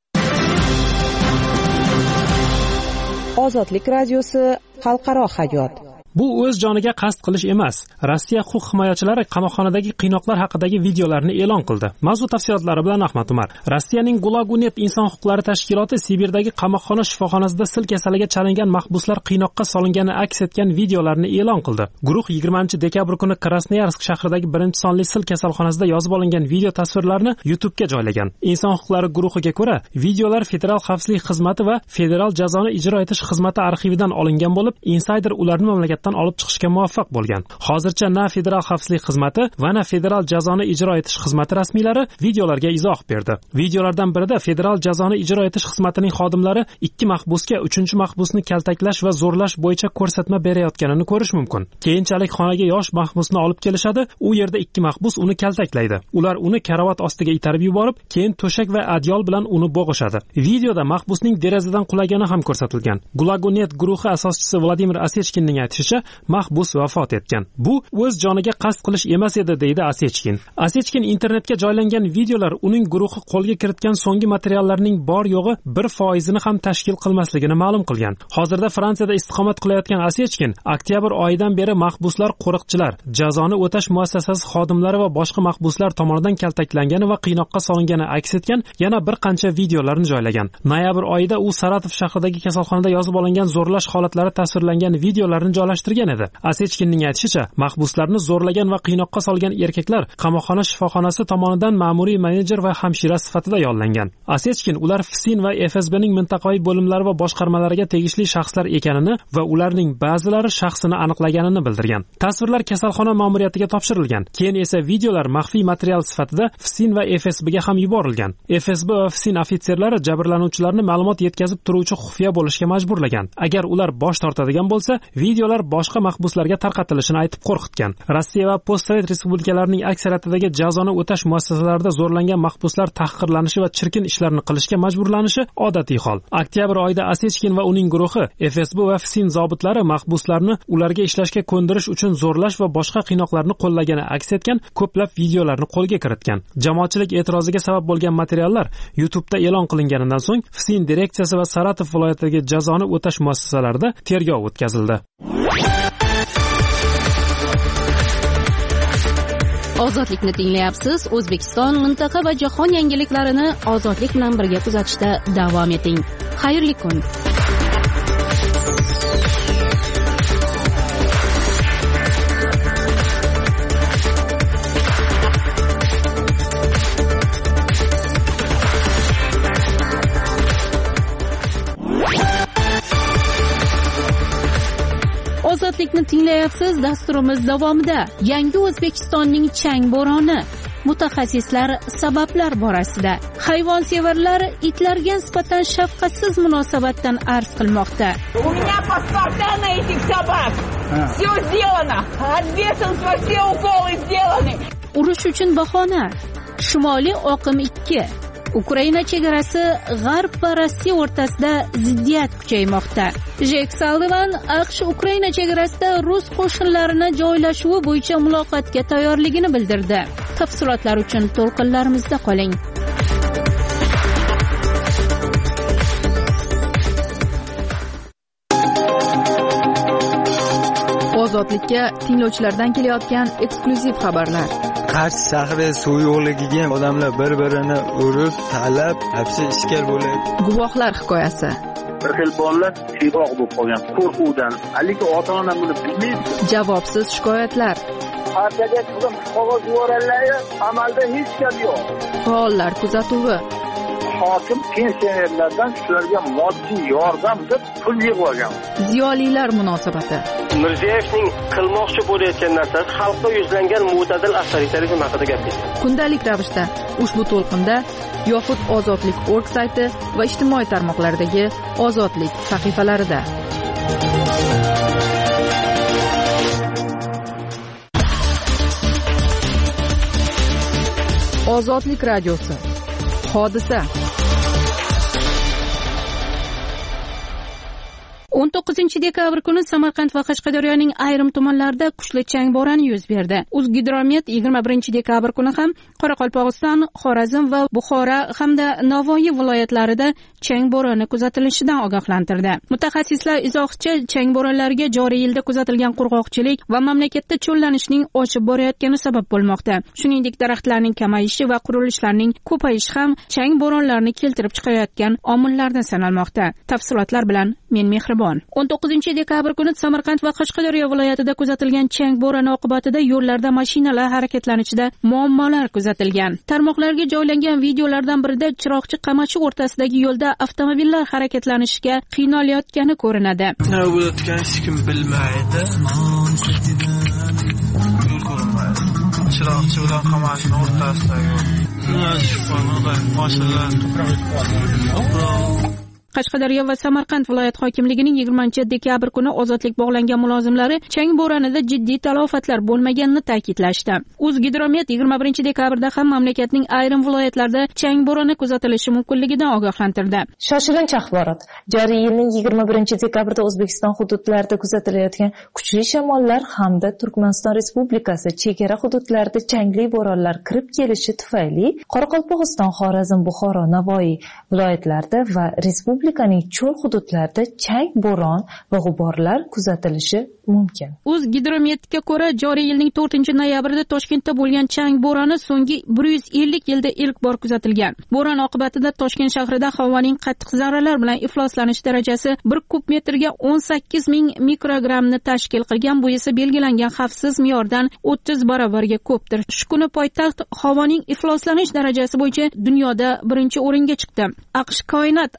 Ozodlik radiosi xalqaro hayot. Bu o'z joniga qasd qilish emas. Rossiya huquq himoyachilari qamoqxonadagi qiynoqlar haqidagi videolarni e'lon qildi. Mavzu tafsilotlari bilan Ahmad Umar. Rossiyaning Gulagunet inson huquqlari tashkiloti Sibirdagi qamoqxona shifoxonasida sil kasaliga chalingan mahbuslar qiynoqqa solingani aks etgan videolarni e'lon qildi. Guruh 20-dekabr kuni Krasnoyarsk shahridagi 1-sonli sil kasalxonasida yozib olingan video tasvirlarni YouTube'ga joylagan. Inson huquqlari guruhiga ko'ra, videolar Federal xavfsizlik xizmati va Federal jazoni ijro etish xizmati arxividan olingan bo'lib, insider ularni mamlakatdan olib chiqishga muvaffaq bo'lgan. Hozircha na Federal xavfsizlik xizmati va na Federal jazoni ijro etish xizmati rasmiylari videolarga izoh berdi. Videolardan birida Federal jazoni ijro etish xizmatining xodimlari 2 mahbusga 3-mahbusni kaltaklash va zo'rlash bo'yicha ko'rsatma berayotganini ko'rish mumkin. Keyinchalik xonaga yosh mahbusni olib kelishadi, u yerda 2 mahbus uni kaltaklaydi. Ular uni karavot ostiga itarib yuborib, keyin to'shak va adyol bilan uni bo'g'ishadi. Videoda mahbusning derazadan qulagani ham ko'rsatilgan. Gulagunet guruhi asoschisi Vladimir Asechkinning aytishicha, mahbus vafot etgan. Bu o'z joniga qasd qilish emas edi, deydi Asechkin. Asechkin internetga joylangan videolar uning guruhi qo'lga kiritgan so'nggi materiallarning bor yo'g'i 1% ham tashkil qilmasligini ma'lum qilgan. Hozirda Fransiyada istiqomat qilayotgan Asechkin oktyabr oyidan beri mahbuslar, qo'riqchilar, jazoni o'tash muassasasi xodimlari va boshqa mahbuslar tomonidan kaltaklangani va qiynoqqa solingani aks etgan yana bir qancha videolarni joylagan. Noyabr oyida u Saratov shahridagi kasalxonada yozib olingan zo'rlash holatlari tasvirlangan videolarni joylashtirgan edi. Asechkinning aytishicha, mahbuslarni zo'rlagan va qiynoqqa solgan erkaklar qamoqxona shifoxonasi tomonidan ma'muriy menejer va hamshira sifatida yollangan. Asechkin ular FSIN va FSBning mintaqaviy bo'limlari va boshqarmalariga tegishli shaxslar ekanini va ularning ba'zilari shaxsini aniqlaganini bildirgan. Tasvirlar kasalxona ma'muriyatiga topshirilgan. Keyin esa videolar maxfiy material sifatida FSIN va FSBga ham yuborilgan. FSB va FSIN ofitserlari jabrlanuvchilarni ma'lumot yetkazib turuvchi xufiya bo'lishga majburlagan. Agar ular bosh tortadigan bo'lsa, videolar boshqa mahbuslarga tarqatilishini aytib qo'rqitgan. Rossiya va postsovet respublikalarining aksariyatidagi jazoni o'tash muassasalarida zo'rlangan mahbuslar tahqirlanishi va chirkin ishlarni qilishga majburlanishi odatiy hol. Oktyabr oyida Asechkin va uning guruhi FSB va FSIN zobitlari mahbuslarni ularga ishlashga ko'ndirish uchun zo'rlash va boshqa qiynoqlarni qo'llagani aks etgan ko'plab videolarni qo'lga kiritgan. Jamoatchilik e'tiroziga sabab bo'lgan materiallar YouTube'da e'lon qilinganidan so'ng FSIN direksiyasi va Saratov viloyatidagi jazoni o'tash muassasalarida tergov o'tkazildi. Ozodlikni tinglayapsiz. O'zbekiston, mintaqa va jahon yangiliklarini ozodlik bilan birga kuzatishda davom eting. Xayrli kun. Ozodlikni tinglayapsiz. Dasturimiz davomida yangi O'zbekistonning chang bo'roni, mutaxassislar sabablar borasida, hayvonsevarlar itlarga nisbatan shafqatsiz munosabatdan arz qilmoqda. У меня паспорта на этих собак. Все сделано. Ответственность, все уколы сделаны. Urush uchun bahona. Shimoliy oqim 2. Ukraina chegarasi G'arb va Rossiya o'rtasida ziddiyat kuchaymoqda. Jek Sallivan AQSh Ukraina chegarasida rus qo'shinlarini joylashuvi bo'yicha muloqotga tayyorligini bildirdi. Tafsilotlar uchun to'lqinlarimizda qoling. Ozodlikka tinglovchilardan kelayotgan eksklyuziv xabarlar. Qarshi shahri suv yo'qligiga odamlar bir-birini urib, talab, hapsi ishkal bo'ladi. Guvohlar hikoyasi. Bir xil bolalar siyg'oq bo'lib qolgan qo'rquvdan. Haligi ota-ona buni bilmaydi. Javobsiz shikoyatlar. Partiyaga qizim qog'oz yuborganlar, amalda hech gap yo'q. Faollar kuzatuvi. Hokim pensionerlardan shularga moddiy yordam deb pul yig'ilgan. Ziyolilar munosabati. Mirziyoyevning qilmoqchi bo'layotgan narsasi xalqqa yuzlangan mo'tadil avtoritarizm haqida gapirdi. Kundalik ravishda ushbu to'lqinda yoxud ozodlik.org sayti va ijtimoiy tarmoqlardagi ozodlik sahifalarida. Ozodlik radiosi. Hodisa. 19 dekabr kuni Samarqand va Qashqadaryoning ayrim tumanlarida kuchli chang bo'roni yuz berdi. O'zgidromet 21 dekabr kuni ham Qoraqalpog'iston, Xorazm va Buxoro hamda Navoiy viloyatlarida chang bo'roni kuzatilishidan ogohlantirdi. Mutaxassislar izohchi chang bo'ronlariga joriy yilda kuzatilgan qurg'oqchilik va mamlakatda cho'llanishning oshib borayotgani sabab bo'lmoqda. Shuningdek, daraxtlarning kamayishi va qurilishlarning ko'payishi ham chang bo'ronlarini keltirib chiqarayotgan omillardan sanalmoqda. Tafsilotlar bilan men Mehribon. 19 dekabr kuni Samarqand va Qashqadaryo viloyatida kuzatilgan chang bo'roni oqibatida yo'llarda mashinalar harakatlanishida muammolar kuzatilgan. Tarmoqlarga joylangan videolardan birida Chiroqchi Qamachi o'rtasidagi yo'lda avtomobillar harakatlanishiga qiynalayotgani ko'rinadi. Navbatdan hech kim bilmaydi. Chiroqchi bilan Qamachi o'rtasidagi mashinalar Qashqadaryo va Samarqand viloyat hokimligining 20 dekabr kuni ozodlik bog'langan mulozimlari chang bo'ronida jiddiy talafotlar bo'lmaganini ta'kidlashdi. O'zgidromet 21 dekabrda ham mamlakatning ayrim viloyatlarida chang bo'roni kuzatilishi mumkinligidan ogohlantirdi. Shoshilinch axborot. Joriy yilning 21 dekabrda O'zbekiston hududlarida kuzatilayotgan kuchli shamollar hamda Turkmaniston Respublikasi chegara hududlarida changli bo'ronlar kirib kelishi tufayli Qoraqalpog'iston, Xorazm, Buxoro, Navoiy viloyatlarida va Respublikaning cho'l hududlarida chang, bo'ron va g'uborlar kuzatilishi mumkin. O'zgidrometga ko'ra, joriy yilning 4-noyabrida Toshkentda bo'lgan chang bo'roni so'nggi 150 yilda ilk bor kuzatilgan. Bo'ron oqibatida Toshkent shahrida havoning qattiq zarralar bilan ifloslanish darajasi 1 kub metrga 18,000 mikrogrammni tashkil qilgan. Bu esa belgilangan xavfsiz me'yordan 30 barobarga ko'pdir. Shu kuni poytaxt havoning ifloslanish darajasi bo'yicha dunyoda birinchi o'ringa chiqdi. AQSh koinot agentligi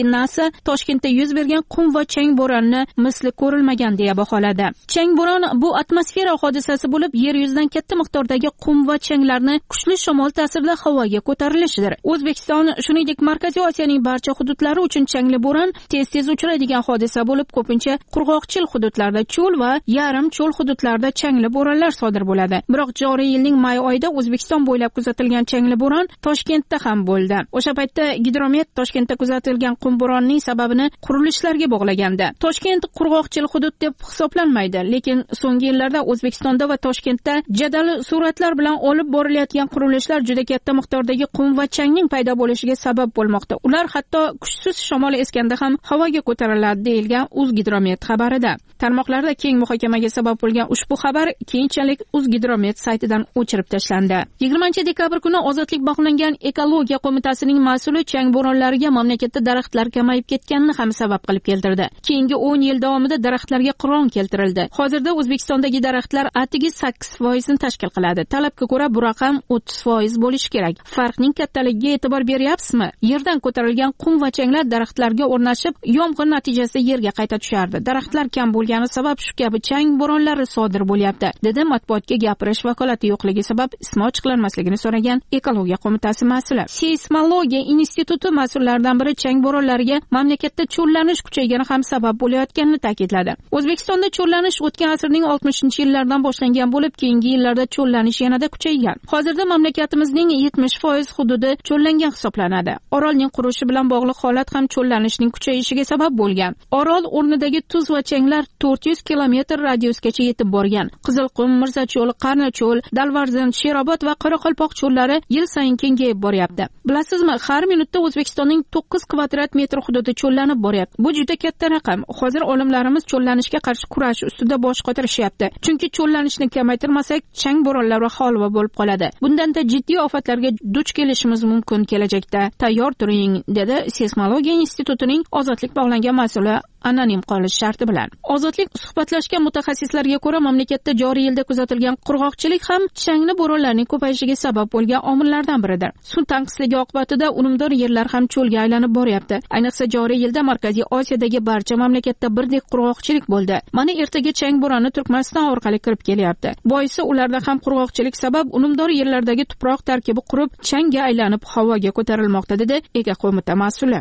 NASA Toshkentda yuz bergan qum va chang bo'ronini misli ko'rilmagan deya baholadi. Chang bo'ron bu atmosfera hodisasi bo'lib, yer yuzidan katta miqdordagi qum va changlarni kuchli shamol ta'sirida havoga ko'tarilishidir. O'zbekiston, shuningdek Markaziy Osiyoning barcha hududlari uchun changli bo'ron tez uchraydigan hodisa bo'lib, ko'pincha qurg'oqchil hududlarda cho'l va yarim cho'l hududlarda changli bo'ronlar sodir bo'ladi. Biroq joriy yilning may oyida O'zbekiston bo'ylab kuzatilgan changli bo'ron Toshkentda ham bo'ldi. O'sha paytda Gidromet Toshkentda kuzatilgan qum bo'ronining sababini qurilishlarga bog'lagandi. Toshkent qurg'oqchil hudud deb hisoblanmaydi, lekin so'nggi yillarda O'zbekistonda va Toshkentda jadal suratlar bilan olib borilayotgan qurilishlar juda katta miqdordagi qum va changning paydo bo'lishiga sabab bo'lmoqda. Ular hatto kuchsiz shamol esganda ham havoga ko'tariladi deyilgan O'zgidromet xabarida. Tarmoqlarda keng muhokamaga sabab bo'lgan ushbu xabar keyinchalik O'zgidromet saytidan o'chirib tashlandi. 20-dekabr kuni Ozodlik bog'langan Ekologiya qo'mitasining mas'uli chang bo'ronlariga mamlakatda daraxtlar kamayib ketganini ham sabab qilib keltirdi. Keyingi 10 yil davomida daraxtlarga qiron keltirildi. Hozirda O'zbekistondagi daraxtlar atigi 8% tashkil qiladi. Talabga ko'ra bu raqam 30% bo'lishi kerak. Farqning kattaligiga e'tibor beryapsizmi? Yerdan ko'tarilgan qum va changlar daraxtlarga o'rnashib, yomg'ir natijasida yerga qayta tushardi. Daraxtlar kam bo'lgani sabab shu kabi chang bo'ronlari sodir bo'lyapti, dedi matbuotga gapirish vakolati yo'qligi sabab ismi ochiqlanmasligini so'ragan Ekologiya qo'mitasi mas'uli. Seysmologiya instituti mas'ullaridan biri chang bo'ronlariga mamlakatda cho'llanish kuchaygani ham sabab bo'layotganini ta'kidladi. O'zbekistonda cho'llanish o'tgan asrning 60-yillardan boshlangan bo'lib, keyingi yillarda cho'llanish yanada kuchaygan. Hozirda mamlakatimizning 70% hududi cho'llangan hisoblanadi. Orolning qurishi bilan bog'liq holat ham cho'llanishning kuchayishiga sabab bo'lgan. Orol o'rnidagi tuz va changlar 400 kilometr radiusgacha yetib borgan. Qizilqum, Mirzacho'l, Qarnacho'l, Dalvarzin, Sherobod va Qoraqalpoq cho'llari yil sayin kengayib boryapti. Bilasizmi, har minutda O'zbekistonning 9 kvadrat metr hududi cho'llanib boryapti. Bu juda katta raqam. Hozir olimlarimiz cho'llanishga qarshi kurash ustida bosh qotirishyapti. Chunki cho'llanishni kamaytirmasak, chang bo'ronlari holva bo'lib qoladi. Bundan-da jiddiy ofatlarga duch kelishimiz mumkin kelajakda. Tayyor turing, dedi Seysmologiya institutining Ozodlik bog'langan mas'uli anonim qolish sharti bilan. Ozodlik suhbatlashgan mutaxassislarga ko'ra, mamlakatda joriy yilda kuzatilgan qurg'oqchilik ham changli bo'ronlarning ko'payishiga sabab bo'lgan omillardan biridir. Suv tanqisligi oqibatida unumdor yerlar ham cho'lga aylanib boryapti. Ayniqsa joriy yilda Markaziy Osiyodagi barcha mamlakatda birdek qurg'oqchilik bo'ldi. Mana ertaga chang bo'roni Turkmaniston orqali kirib kelyapti. Boisi ularda ham qurg'oqchilik sabab unumdor yerlardagi tuproq tarkibi qurib, changga aylanib havoga ko'tarilmoqda, dedi Ega qo'mita mas'uli.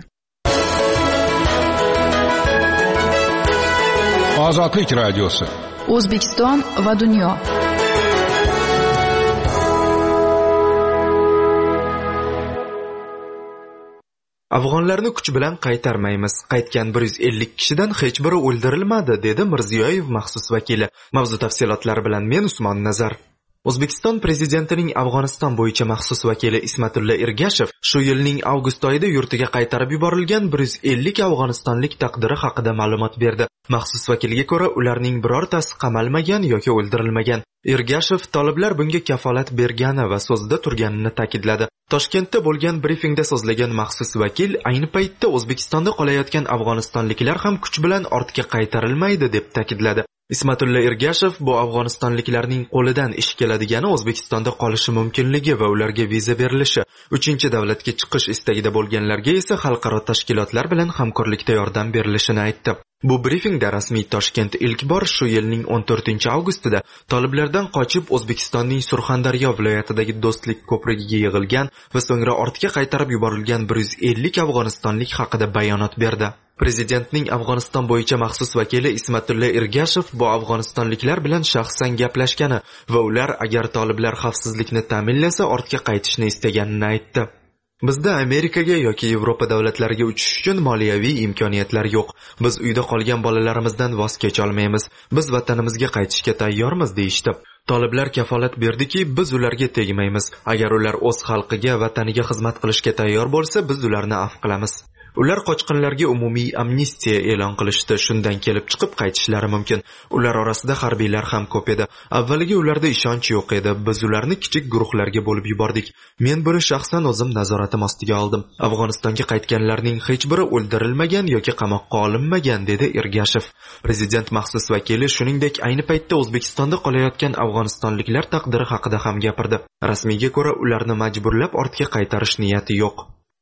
Ozodlik radiosi. O'zbekiston va dunyo. Afg'onlarni kuch bilan qaytarmaymiz. Qaytgan 150 kishidan hech biri o'ldirilmadi, dedi Mirziyoyev maxsus vakili. Mavzu tafsilotlari bilan men Usmon Nazar. O'zbekiston prezidentining Afg'oniston bo'yicha maxsus vakili Ismatulla Ergashev shu yilning avgust oyida yurtiga qaytarib yuborilgan 150 afg'onistonlik taqdiri haqida ma'lumot berdi. Maxsus vakilga ko'ra, ularning birortasi qamalmagan yoki o'ldirilmagan. Ergashev toliblar bunga kafolat bergani va so'zida turganini ta'kidladi. Toshkentda bo'lgan brifingda so'zlagan maxsus vakil ayni paytda O'zbekistonda qolayotgan afg'onistonliklar ham kuch bilan ortga qaytarilmaydi deb ta'kidladi. Ismatulla Ergashev bu afg'onistonliklarning qo'lidan ish keladigani O'zbekistonda qolishi mumkinligi va ularga viza berilishi, 3-davlatga chiqish istagida bo'lganlarga esa xalqaro tashkilotlar bilan hamkorlikda yordam berilishini aytdi. Bu brifingda rasmiy Toshkent ilk bor shu yilning 14-avgustida toliblardan qochib O'zbekistonning Surxondaryo viloyatidagi Do'stlik ko'prigiga yig'ilgan va so'ngra ortga qaytarib yuborilgan 150 afg'onistonlik haqida bayonot berdi. Prezidentning Afg'oniston bo'yicha maxsus vakili Ismatulla Ergashev bu afg'onistonliklar bilan shaxsan gaplashgani va ular agar toliblar xavfsizlikni ta'minlasa ortga qaytishni istaganini aytdi. Bizda Amerikaga yoki Yevropa davlatlariga uchish uchun moliyaviy imkoniyatlar yo'q. Biz uyda qolgan bolalarimizdan voz kecha olmaymiz. Biz vatanimizga qaytishga tayyormiz deyishdi. Toliblar kafolat berdiki, biz ularga tegmaymiz. Agar ular o'z xalqiga, vataniga xizmat qilishga tayyor bo'lsa, biz ularni afv qilamiz. Ular qochqinlarga umumiy amnistiya e'lon qilishdi. Shundan kelib chiqib qaytishlari mumkin. Ular orasida harbiylar ham ko'p edi. Avvaliga ularda ishonch yo'q edi. Biz ularni kichik guruhlarga bo'lib yubordik. Men buni shaxsan o'zim nazoratim ostiga oldim. Afg'onistonga qaytganlarning hech biri o'ldirilmagan yoki qamoqqa olinmagan, dedi Ergashev. Prezident maxsus vakili shuningdek ayni paytda O'zbekistonda qolayotgan afg'onistonliklar taqdiri haqida ham gapirdi. Rasmiyga ko'ra, ularni majburlab ortga qaytarish niyati yo'q.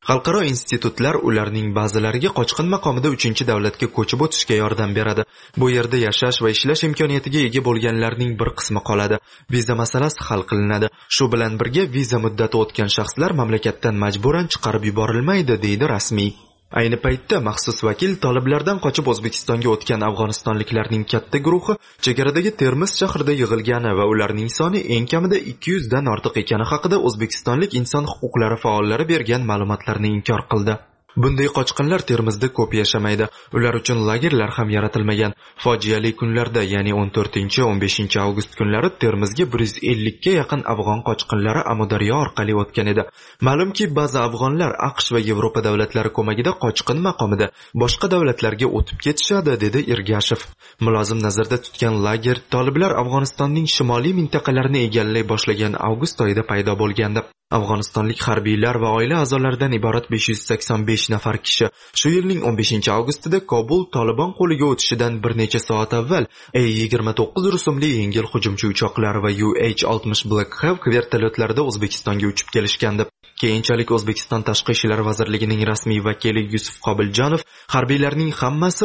Xalqaro institutlar ularning ba'zilariga qochqin maqomida 3-davlatga ko'chib o'tishga yordam beradi. Bu yerda yashash va ishlash imkoniyatiga ega bo'lganlarning bir qismi qoladi. Viza masalasi hal qilinadi. Shu bilan birga viza muddati o'tgan shaxslar mamlakatdan majburan chiqarib yuborilmaydi, deydi rasmiy. Ayni paytda maxsus vakil toliblardan qochib O'zbekistonga o'tgan afg'onistonliklarning katta guruhi chegaradagi Termiz shahrida yig'ilgani va ularning soni eng kamida 200 dan ortiq ekani haqida o'zbekistonlik inson huquqlari faollari bergan ma'lumotlarni inkor qildi. Bunday qochqinlar Termizda ko'p yashamaydi. Ular uchun lagerlar ham yaratilmagan. Fojiali kunlarda, ya'ni 14-15 avgust kunlari Termizga 150 ga yaqin afg'on qochqinlari Amudaryo orqali o'tgan edi. Ma'lumki, ba'zi afg'onlar AQSh va Yevropa davlatlari ko'magida qochqin maqomida boshqa davlatlarga o'tib ketishadi, dedi Ergashev. Mulozim nazarda tutgan lager toliblar Afg'onistonning shimoliy mintaqalarini egallay boshlagan avgust oyida paydo bo'lgandi. Afg'onistonlik harbiylar va oila a'zolaridan iborat 585 nafar kishi shu yilning 15-avgustida Kobul Taliban qo'liga o'tishidan bir necha soat avval A-29 rusumli yengil hujumchi uchoqlar va UH-60 Black Hawk vertolyotlarida O'zbekistonga uchib kelishgandi. Keyinchalik O'zbekiston Tashqi ishlar vazirligining rasmiy vakili Yusuf Qobiljonov harbiylarning hammasi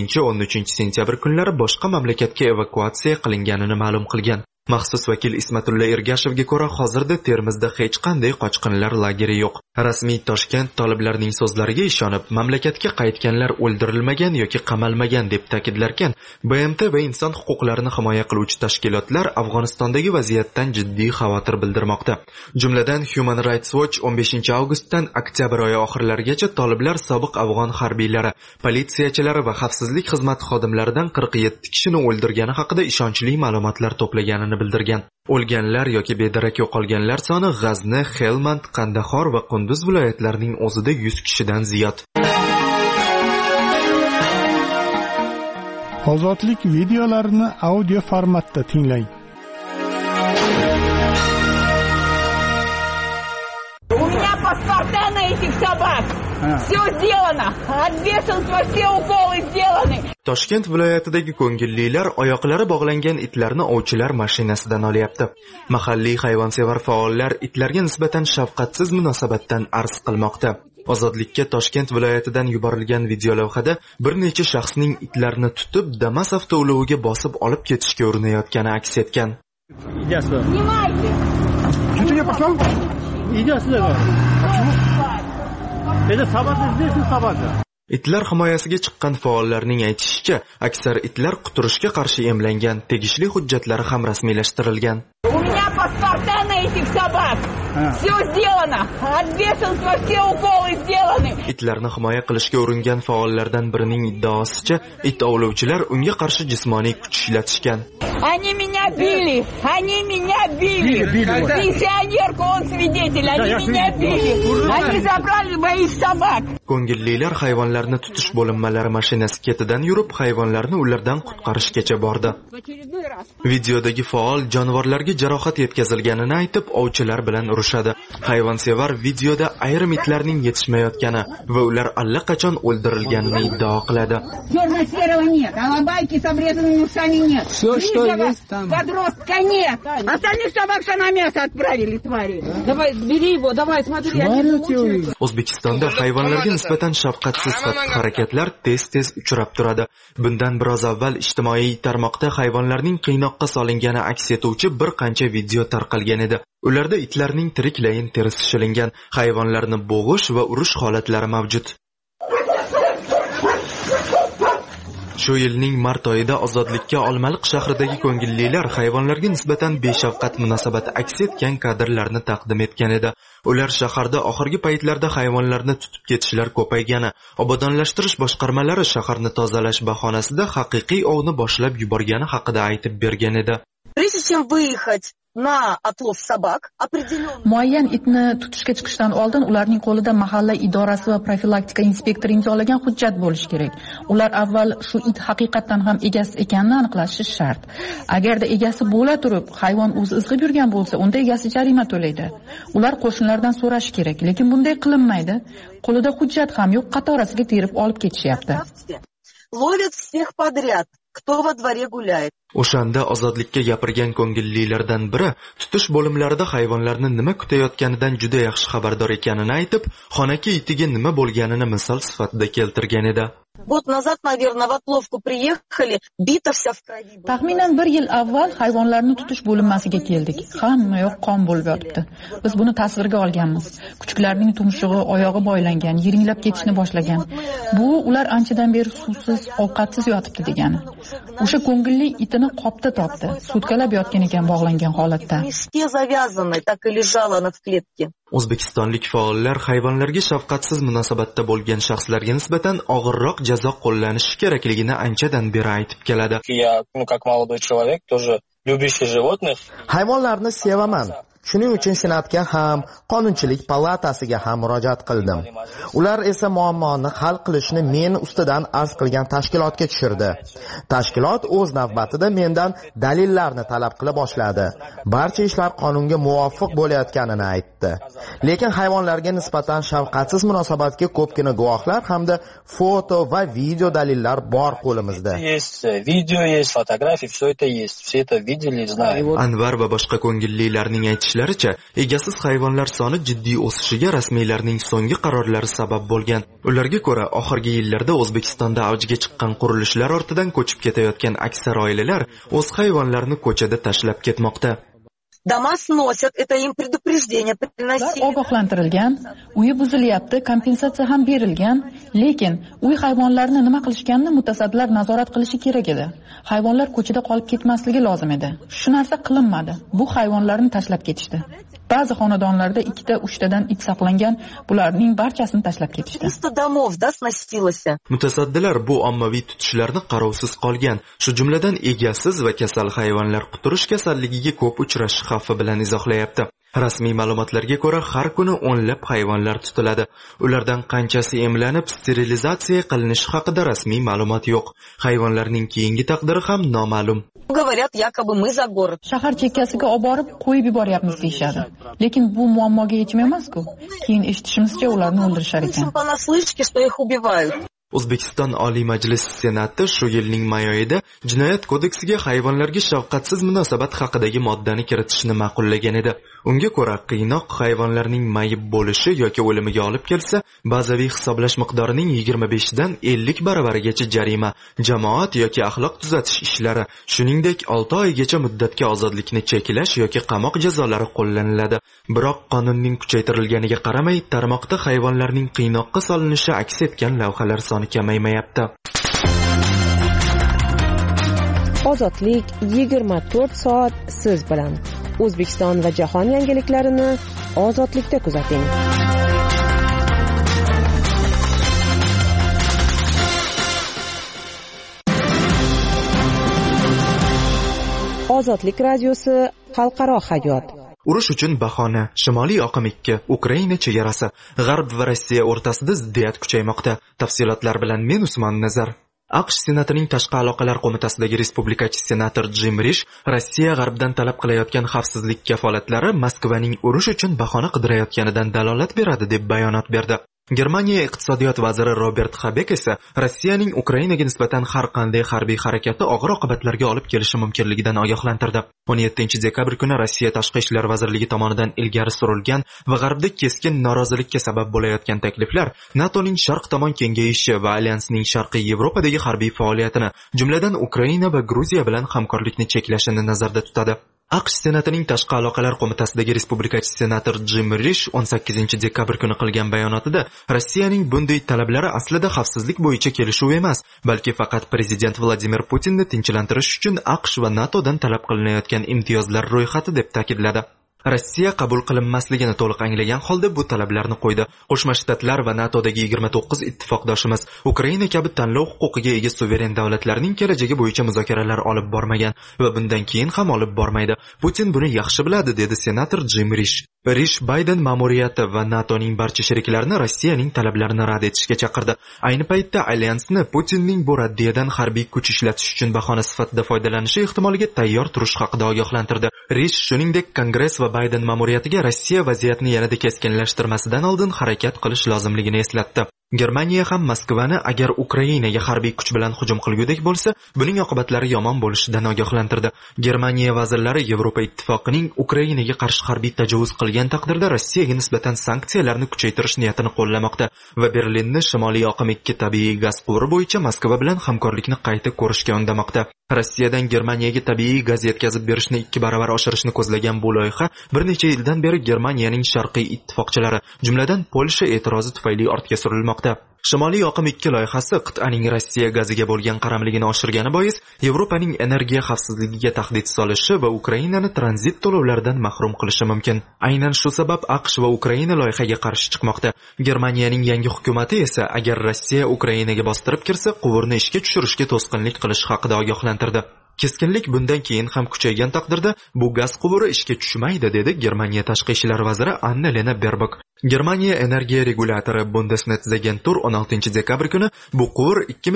12-13 sentyabr kunlari boshqa mamlakatga evakuatsiya qilinganini ma'lum qilgan. Maxsus vakil Ismatulla Ergashevga ko'ra, hozirda Termizda hech qanday qochqinlar lageri yo'q. Rasmiy Toshkent toliblarning so'zlariga ishonib, mamlakatga qaytganlar o'ldirilmagan yoki qamalmagan deb ta'kidlarkan, BMT va inson huquqlarini himoya qiluvchi tashkilotlar Afg'onistondagi vaziyatdan jiddiy xavotir bildirmoqda. Jumladan Human Rights Watch 15-avgustdan oktyabr oyi oxirlarigacha toliblar sobiq afg'on harbiylari, politsiyachilari va xavfsizlik xizmati xodimlaridan 47 kishini o'ldirgani haqida ishonchli ma'lumotlar to'plaganini bildirgan. O'lganlar yoki bedarak yo'qolganlar soni G'azni, Helmand, Qandahor va Qunduz viloyatlarining o'zida 100 kishidan ziyod. Ozodlik videolarini audio formatda tinglang. У меня паспорта на этих собак. Все сделано. От бешенства все уколы сделаны. Toshkent viloyatidagi ko'ngillilar oyoqlari bog'langan itlarni ovchilar mashinasidan olyapti. Mahalliy hayvonsevar faollar itlarga nisbatan shafqatsiz munosabatdan arz qilmoqda. Ozodlikka Toshkent viloyatidan yuborilgan videolavhada bir necha shaxsning itlarni tutib Damas avtouloviga bosib olib ketishga urinayotgani aks etgan. Снимайте. Что я пошел? Иди сюда. Почему? Это собака здесь, собака. Itlar himoyasiga chiqqan faollarning aytishicha, aksar itlar quturishga qarshi emlangan, tegishli hujjatlari ham rasmiylashtirilgan. У меня паспорта на этих собак. Все сделано. От бешенства все уколы сделаны. Itlarni himoya qilishga uringan faollardan birining iddaosicha, it ovlovchilar unga qarshi jismoniy kuch ishlatishgan. Они меня bili. Они меня bili. Пенсионерку, он свидетель. Они меня bili. Они забрали моих собак. Ko'ngillilar hayvonlarni tutish bo'linmalari mashinasi ketidan yurib, hayvonlarni ulardan qutqarishgacha bordi. Videodagi faol jonivorlarga jarohat yetkazilganini aytib, ovchilar bilan urushadi. Hayvonsevar videoda ayrim itlarning yetishmayotgani va ular allaqachon o'ldirilganini iddao qiladi. Черно-серого нет, а лобайки с обрезанными ушами нет. Все, что есть там. Подростка нет. Остальных собак что на мясо отправили, твари. Давай, бери его, давай, смотри. O'zbekistonda hayvonlarga nisbatan shafqatsiz harakatlar tez-tez uchrab turadi. Bundan biroz avval ijtimoiy tarmoqda hayvonlarning qiynoqqa solingani aks etuvchi bir qancha video tarqalgan edi. Ularda itlarning tiriklayin terisi shilingan, hayvonlarni bo'g'ish va urish holatlari mavjud. Shu yilning mart oyida Ozodlikka Olmaliq shahridagi ko'ngillilar hayvonlarga nisbatan beshafqat munosabat aks etgan kadrlarni taqdim etgan edi. Ular shaharda oxirgi paytlarda hayvonlarni tutib ketishlar ko'paygani, obodonlashtirish boshqarmalari shaharni tozalash bahonasida haqiqiy ovni boshlab yuborgani haqida aytib bergan edi. Прежде чем выехать на отлов собак, muayyan itni tutishga chiqishdan oldin ularning qo'lida mahalla idorasi va profilaktika inspektori imzolagan hujjat bo'lishi kerak. Ular avval shu it haqiqatan ham egasi ekanini aniqlashi shart. Agarda egasi bo'la turib hayvon o'zi izg'ib yurgan bo'lsa, unda egasi jarima to'laydi. Ular qo'shnilardan so'rash kerak, lekin bunday qilinmaydi. Qo'lida hujjat ham yo'q, qatorasiga terib olib ketishyapti. Ловят всех подряд. кто во dvoре гуляет. O'shanda ozodlikka gapirgan ko'ngillilardan biri tutish bo'limlarida hayvonlarni nima kutayotganidan juda yaxshi xabardor ekanini aytib, xonaki itiga nima bo'lganini misol sifatida keltirgan edi. Год назад, наверное, в отловку приехали, бита вся в крови. Taxminan 1 yil avval hayvonlarni tutish bo'linmasiga keldik. Hamma yoq qon bo'lib yotibdi. Biz buni tasvirga olganmiz. Kuchuklarning tumshug'i, oyog'i boylangan, yiringlab ketishni boshlagan. Bu ular anchadan beri suvsiz, ovqatsiz yotibdi degani. O'sha ko'ngilli itini qopda topdi. Sutkalab yotgan ekan bog'langan holatda. Мешке завязанной, так и лежала она в клетке. O'zbekistonlik faollar hayvonlarga shafqatsiz munosabatda bo'lgan shaxslarga nisbatan og'irroq jazo qo'llanishi kerakligini anchadan beri aytib keladi. Я, как молодой человек, тоже любящий животных. Hayvonlarni sevaman. Shuning uchun Senatga ham, Qonunchilik palatasiga ham murojaat qildim. Ular esa muammoni hal qilishni men ustidan arz qilgan tashkilotga tushirdi. Tashkilot o'z navbatida mendan dalillarni talab qila boshladi. Barcha ishlar qonunga muvofiq bo'layotganini aytdi. Lekin hayvonlarga nisbatan shafqatsiz munosabatga ko'pgina guvohlar hamda foto va video dalillar bor qo'limizda. Есть видео, есть фотографии, все это есть. Все это видели, знают. Anvar va boshqa ko'ngillilarning aytishlaricha, egasiz hayvonlar soni jiddiy o'sishiga rasmiylarning so'nggi qarorlari sabab bo'lgan. Ularga ko'ra, oxirgi yillarda O'zbekistonda avjiga chiqqan qurilishlar ortidan ko'chib ketayotgan aksar oilalar o'z hayvonlarini ko'chada tashlab ketmoqda. Дома сносят, это им предупреждение приносили. Ogohlantirilgan, uyi buzilyapti, kompensatsiya ham berilgan, lekin uy hayvonlarini nima qilishganini mutasaddilar nazorat qilishi kerak edi. Hayvonlar ko'chada qolib ketmasligi lozim edi. Shu narsa qilinmadi. Bu hayvonlarni tashlab ketishdi. Ba'zi xonadonlarda 2-3 tadan it saqlangan, bularning barchasini tashlab ketishdi. 300 домов, да, сносилось. Mutasaddilar bu ommaviy tutishlarni qarovsiz qolgan, shu jumladan egasiz va kasal hayvonlar quturish kasalligiga ko'p uchrashi xavfi bilan izohlayapti. Rasmiy ma'lumotlarga ko'ra, har kuni o'nlab hayvonlar tutiladi. Ulardan qanchasi emlanib, sterilizatsiya qilinishi haqida rasmiy ma'lumot yo'q. Hayvonlarning keyingi taqdiri ham noma'lum. Говорят, якобы мы за город. Shahar chekkasiga olib borib qo'yib yuboryapmiz deyshadi. Lekin bu muammoga yechim emas-ku. Keyin eshitishimizcha ularni o'ldirishar ekan. Понаслышке, что их убивают. O'zbekiston Oliy Majlis Senati shu yilning may oyida Jinoyat kodeksiga hayvonlarga shafqatsiz munosabat haqidagi moddani kiritishni ma'qullagan edi. Unga ko'ra, qiynoq hayvonlarning mayib bo'lishi yoki o'limiga olib kelsa, bazaviy hisoblash miqdorining 25 dan 50 baravarigacha jarima, jamoat yoki axloq tuzatish ishlari, shuningdek 6 oygacha muddatga ozodlikni cheklash yoki qamoq jazolari qo'llaniladi. Biroq qonunning kuchaytirilganiga qaramay, tarmoqda hayvonlarning qiynoqqa solinishi aks etgan lavhalar soni kamaymayapti. Ozodlik 24 soat siz bilan. O'zbekiston va jahon yangiliklarini ozodlikda kuzating. Ozodlik radiosi xalqaro hayot. Urush uchun bahona, Shimoliy oqim 2, Ukraina chegarasi, G'arb va Rossiya o'rtasida ziddiyat kuchaymoqda. Tafsilotlar bilan men Usmon Nazar. AQSh Senatining Tashqi aloqalar qo'mitasidagi respublikachi senator Jim Rish Rossiya G'arbdan talab qilayotgan xavfsizlik kafolatlari Moskvaning urush uchun bahona qidirayotganidan dalolat beradi deb bayonot berdi. Germaniya iqtisodiyot vaziri Robert Habeck esa Rossiyaning Ukrainaga nisbatan har qanday harbiy harakati og'ir oqibatlarga olib kelishi mumkinligidan ogohlantirdi. 17-dekabr kuni Rossiya Tashqi ishlar vazirligi tomonidan ilgari surilgan va G'arbda keskin norozilikka sabab bo'layotgan takliflar NATOning sharq tomon kengayishi va alyansning sharqiy Yevropadagi harbiy faoliyatini, jumladan Ukraina va Gruziya bilan hamkorlikni cheklashini nazarda tutadi. AQSh Senatining Tashqi aloqalar qo'mitasidagi respublikachi senator Jim Rish 18-dekabr kuni qilgan bayonotida Rossiyaning bunday talablari aslida xavfsizlik bo'yicha kelishuv emas, balki faqat prezident Vladimir Putinni tinchlantirish uchun AQSh va NATOdan talab qilinayotgan imtiyozlar ro'yxati deb ta'kidladi. Rossiya qabul qilinmasligini to'liq anglagan holda bu talablarni qo'ydi. Qo'shma Shtatlar va NATOdagi 29 ittifoqdoshimiz Ukraina kabi tanlov huquqiga ega suveren davlatlarning kelajagi bo'yicha muzokaralar olib bormagan va bundan keyin ham olib bormaydi. Putin buni yaxshi biladi, dedi senator Jim Rish. Rish Bayden ma'muriyati va NATOning barcha sheriklarini Rossiyaning talablarini rad etishga chaqirdi. Ayni paytda alyansni Putinning bu raddiyadan harbiy kuch ishlatish uchun bahona sifatida foydalanishi ehtimoliga tayyor turish haqida ogohlantirdi. Rish shuningdek Kongress va Bayden ma'muriyatiga Rossiya vaziyatni yanada keskinlashtirmasidan oldin harakat qilish lozimligini eslatdi. Germaniya ham Moskvani agar Ukrainaga harbiy kuch bilan hujum qilgudek bo'lsa, buning oqibatlari yomon bo'lishidan ogohlantirdi. Germaniya vazirlari Yevropa ittifoqining Ukrainaga qarshi harbiy tajovuz qilgan taqdirda Rossiyaga nisbatan sanksiyalarni kuchaytirish niyatini qo'llamoqda va Berlinni Shimoliy oqim 2 tabiiy gaz quvuri bo'yicha Moskva bilan hamkorlikni qayta ko'rishga undamoqda. Rossiyadan Germaniyaga tabiiy gaz yetkazib berishni 2 barobar oshirishni ko'zlagan bu loyiha bir necha yildan beri Germaniyaning sharqiy ittifoqchilari, jumladan Polsha e'tirozi tufayli ortga surilmoqda. Shimoliy oqim 2 loyihasi qit'aning Rossiya gaziga bo'lgan qaramligini oshirgani bois Yevropaning energiya xavfsizligiga tahdid solishi va Ukrainani tranzit to'lovlaridan mahrum qilishi mumkin. Aynan shu sabab AQSh va Ukraina loyihaga qarshi chiqmoqda. Germaniyaning yangi hukumatı esa agar Rossiya Ukrainaga bostirib kirsa, quvurni ishga tushirishga to'sqinlik qilish haqida ogohlantirdi. Keskinlik bundan keyin ham kuchaygan taqdirda bu gaz quvuri ishga tushmaydi, dedi Germaniya tashqi ishlar vaziri Annalena Baerbock. Germaniya energiya regulatori Bundesnetzagentur 16 dekabr kuni bu quvur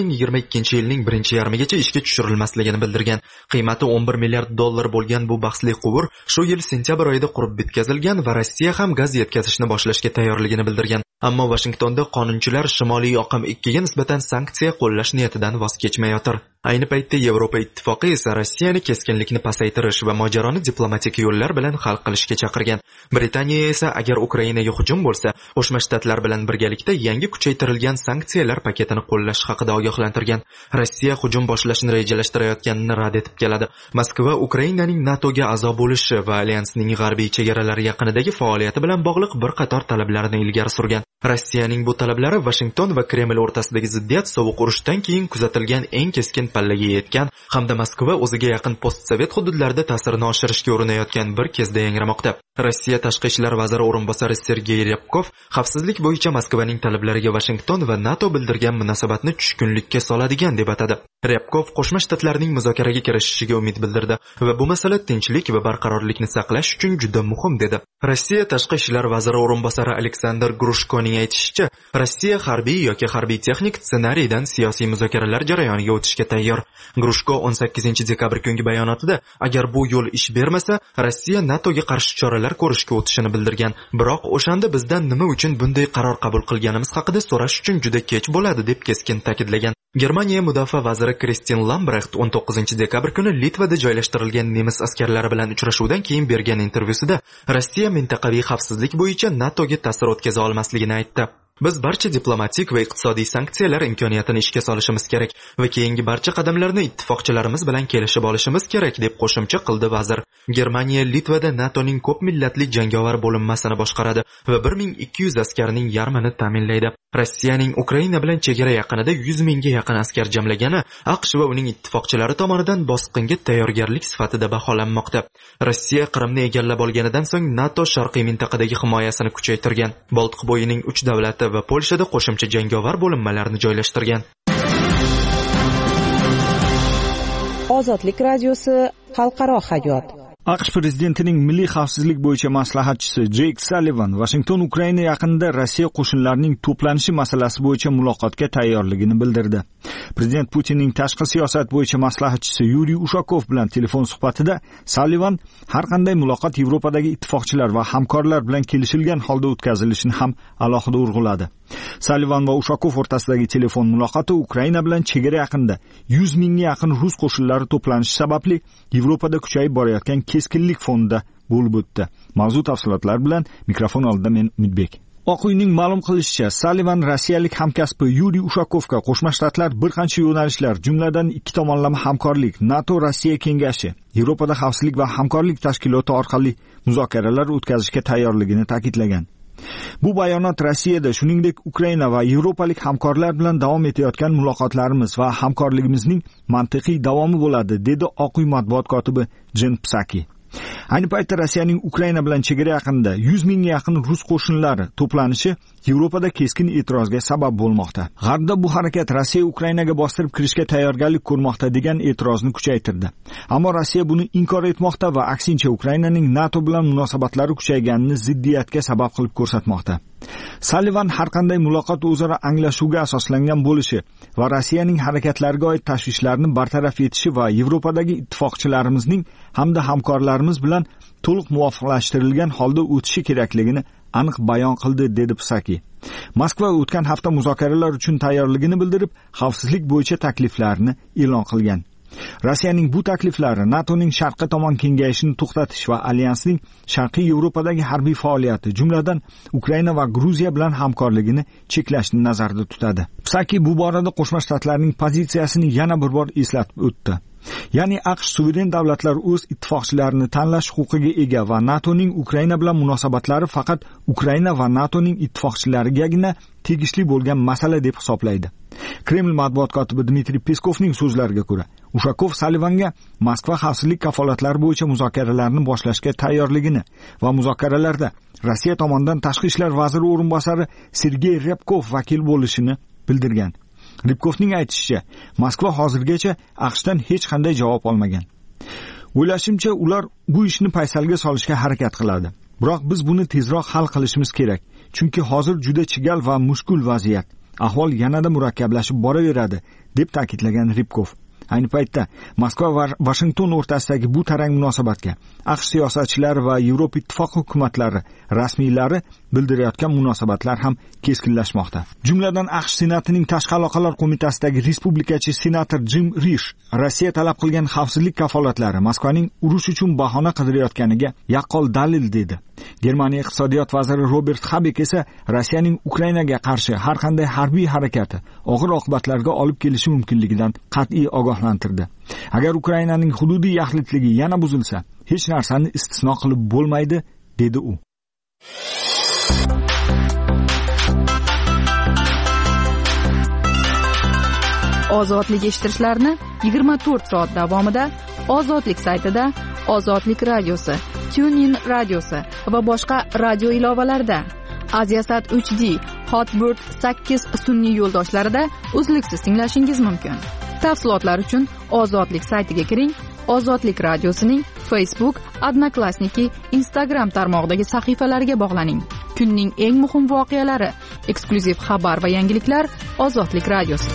2022 yilning birinchi yarmigacha ishga tushirilmasligini bildirgan. Qiymati 11 milliard dollar bo'lgan bu bahsli quvur shu yil sentyabr oyida qurib bitkazilgan va Rossiya ham gaz yetkazishni boshlashga tayyorligini bildirgan. Ammo Washingtonda qonunchilar Shimoliy oqim 2 ga nisbatan sanksiya qo'llash niyatidan voz kechmayotir. Ayni paytda Yevropa ittifoqi esa Rossiyani keskinlikni pasaytirish va mojaroni diplomatik yo'llar bilan hal qilishga chaqirgan. Britaniya esa agar Ukrainaga hujum bo'lsa, Qo'shma Shtatlar bilan birgalikda yangi kuchaytirilgan sanksiyalar paketini qo'llash haqida ogohlantirgan. Rossiya hujum boshlashni rejalashtirayotganini rad etib keladi. Moskva Ukrainaning NATOga a'zo bo'lishi va alyansning g'arbiy chegaralari yaqinidagi faoliyati bilan bog'liq bir qator talablarni ilgari surgan. Rossiyaning bu talablari Washington va Kreml o'rtasidagi ziddiyat sovuq urushdan keyin kuzatilgan eng keskin pallaga yetgan hamda Moskva o'ziga yaqin postsovet hududlarda ta'sirini oshirishga urinayotgan bir kezda yangramoqda. Rossiya tashqi ishlar vaziri o'rinbosari Sergey Ryabkov xavfsizlik bo'yicha Moskvaning talablariga Washington va NATO bildirgan munosabatni tushkunlikka soladigan deb atadi. Ryabkov Qo'shma Shtatlarning muzokaraga kirishishiga umid bildirdi va bu masala tinchlik va barqarorlikni saqlash uchun juda muhim dedi. Rossiya tashqi ishlar vaziri o'rinbosari Aleksandr Grushkoning aytishicha, Rossiya harbiy yoki harbiy texnik ssenariydan siyosiy muzokaralar jarayoniga o'tishga tayyor. Grushko 18 dekabr kungi bayonotida agar bu yo'l ish bermasa, Rossiya NATOga qarshi choralar ko'rishga o'tishini bildirgan. Biroq o'shanda bizdan nima uchun bunday qaror qabul qilganimiz haqida so'rash uchun juda kech bo'ladi deb keskin ta'kidlagan. Germaniya mudofaa vaziri Kristin Lambrecht 19 dekabr kuni Litvada joylashtirilgan nemis askarlari bilan uchrashuvdan keyin bergan intervyusida Rossiya mintaqaviy xavfsizlik bo'yicha NATOga ta'sir o'tkaza olmasligini aytdi. Biz barcha diplomatik va iqtisodiy sanksiyalar imkoniyatini ishga solishimiz kerak va keyingi barcha qadamlarni ittifoqchilarimiz bilan kelishib olishimiz kerak deb qo'shimcha qildi vazir. Germaniya Litvada NATOning ko'p millatli jangovar bo'linmasini boshqaradi va 1200 askarning yarmini ta'minlaydi. Rossiyaning Ukraina bilan chegara yaqinida 100 mingga yaqin askar jamlagani AQSh va uning ittifoqchilari tomonidan bosqinga tayyorgarlik sifatida baholanmoqda. Rossiya Qrimni egallab olganidan so'ng NATO sharqiy mintaqadagi himoyasini kuchaytirgan. Boltiq bo'yining 3 davlati va Polshada qo'shimcha jangovar bo'linmalarni joylashtirgan. Ozodlik radiosi xalqaro hayot. AQSh prezidentining milliy xavfsizlik bo'yicha maslahatchisi Jake Sullivan Washington Ukraina yaqinida Rossiya qo'shinlarining to'planishi masalasi bo'yicha muloqotga tayyorligini bildirdi. Prezident Putinning tashqi siyosat bo'yicha maslahatchisi Yuriy Ushakov bilan telefon suhbatida Sullivan har qanday muloqot Yevropadagi ittifoqchilar va hamkorlar bilan kelishilgan holda o'tkazilishini ham alohida urg'uladi. Sullivan va Ushakov o'rtasidagi telefon muloqoti Ukraina bilan chegara yaqinida 100 mingga yaqin rus qo'shinlari to'planishi sababli Yevropada kuchayib borayotgan keskinlik fonida bo'lib o'tdi. Mavzu tafsilotlar bilan mikrofon oldida men Umidbek. Oq uyning ma'lum qilishicha, Sullivan rossiyalik hamkasbi Yuriy Ushakovga Qo'shma Shtatlar bir qancha yo'nalishlar, jumladan ikki tomonlama hamkorlik, NATO-Rossiya kengashi, Yevropada xavfsizlik va hamkorlik tashkiloti orqali muzokaralar o'tkazishga tayyorligini ta'kidlagan. Bu bayonot Rossiyada, shuningdek Ukraina va yevropalik hamkorlar bilan davom etayotgan muloqotlarimiz va hamkorligimizning mantiqiy davomi bo'ladi, dedi Oq uy matbuot kotibi Jen Psaki. Ayni paytda Rossiyaning Ukraina bilan chegara yaqinida 100 mingga yaqin rus qo'shinlari to'planishi Yevropada keskin e'tirozga sabab bo'lmoqda. G'arbda bu harakat Rossiya Ukrainaga bostirib kirishga tayyorgarlik ko'rmoqda degan e'tirozni kuchaytirdi. Ammo Rossiya buni inkor etmoqda va aksincha Ukrainaning NATO bilan munosabatlari kuchayganini ziddiyatga sabab qilib ko'rsatmoqda. Sullivan har qanday muloqot o'zaro anglashuvga asoslangan bo'lishi va Rossiyaning harakatlariga oid tashvishlarni bartaraf etishi va Yevropadagi ittifoqchilarimizning hamda hamkorlarimiz bilan to'liq muvofiqlashtirilgan holda o'tishi kerakligini aniq bayon qildi, dedi Psaki. Moskva o'tgan hafta muzokaralar uchun tayyorligini bildirib, xavfsizlik bo'yicha takliflarini e'lon qilgan. Rossiyaning bu takliflari NATOning sharqqa tomon kengayishini to'xtatish va alyansning Sharqiy Yevropadagi harbiy faoliyati, jumladan Ukraina va Gruziya bilan hamkorligini cheklashni nazarda tutadi. Psaki bu borada Qo'shma Shtatlarning pozitsiyasini yana bir bor eslatib o'tdi. Ya'ni AQSh suveren davlatlar o'z ittifoqchilarini tanlash huquqiga ega va NATOning Ukraina bilan munosabatlari faqat Ukraina va NATOning ittifoqchilarigagina tegishli bo'lgan masala deb hisoblaydi. Kreml matbuot kotibi Dmitriy Peskovning so'zlariga ko'ra, Ushakov Salivanga Moskva xavfsizlik kafolatlari bo'yicha muzokaralarni boshlashga tayyorligini va muzokaralarda Rossiya tomonidan tashqi ishlar vaziri o'rinbosari Sergey Ryabkov vakil bo'lishini bildirgan. Ryabkovning aytishicha, Moskva hozirgacha AQShdan hech qanday javob olmagan. O'ylashimcha, ular bu ishni paysalga solishga harakat qiladi. Biroq biz buni tezroq hal qilishimiz kerak, chunki hozir juda chigal va mushkul vaziyat. Ahvol yanada murakkablashib boraveradi, deb ta'kidlagan Ryabkov. Ayni paytda Moskva va Washington o'rtasidagi bu tarang munosabatga AQSh siyosatchilari va Yevropa ittifoqi hukumatlari rasmiylari bildirayotgan munosabatlar ham keskinlashmoqda. Jumladan AQSh Senatining Tashqi aloqalar qo'mitasidagi respublikachi senator Jim Risch Rossiya talab qilgan xavfsizlik kafolatlari Moskvaning urush uchun bahona qidirayotganiga yaqqol dalil dedi. Germaniya iqtisodiyot vaziri Robert Habeck esa Rossiyaning Ukrainaga qarshi har qanday harbiy harakati og'ir oqibatlarga olib kelishi mumkinligidan qat'iy ogohlantirdi. Agar Ukrainaning hududiy yaxlitligi yana buzilsa, hech narsani istisno qilib bo'lmaydi, dedi u. Ozodlik eshittirishlarni 24 soat davomida Ozodlik saytida, Ozodlik radiosi, TuneIn radiosi va boshqa radio ilovalarida, Aziasat HD, Hotbird 8 sun'iy yo'ldoshlarida uzluksiz tinglashingiz mumkin. Tafsilotlar uchun Ozodlik saytiga kiring. Ozodlik radiosining Facebook, Odnoklassniki, Instagram tarmog'idagi sahifalariga bog'laning. Kunning eng muhim voqealari, eksklyuziv xabar va yangiliklar Ozodlik radiosida.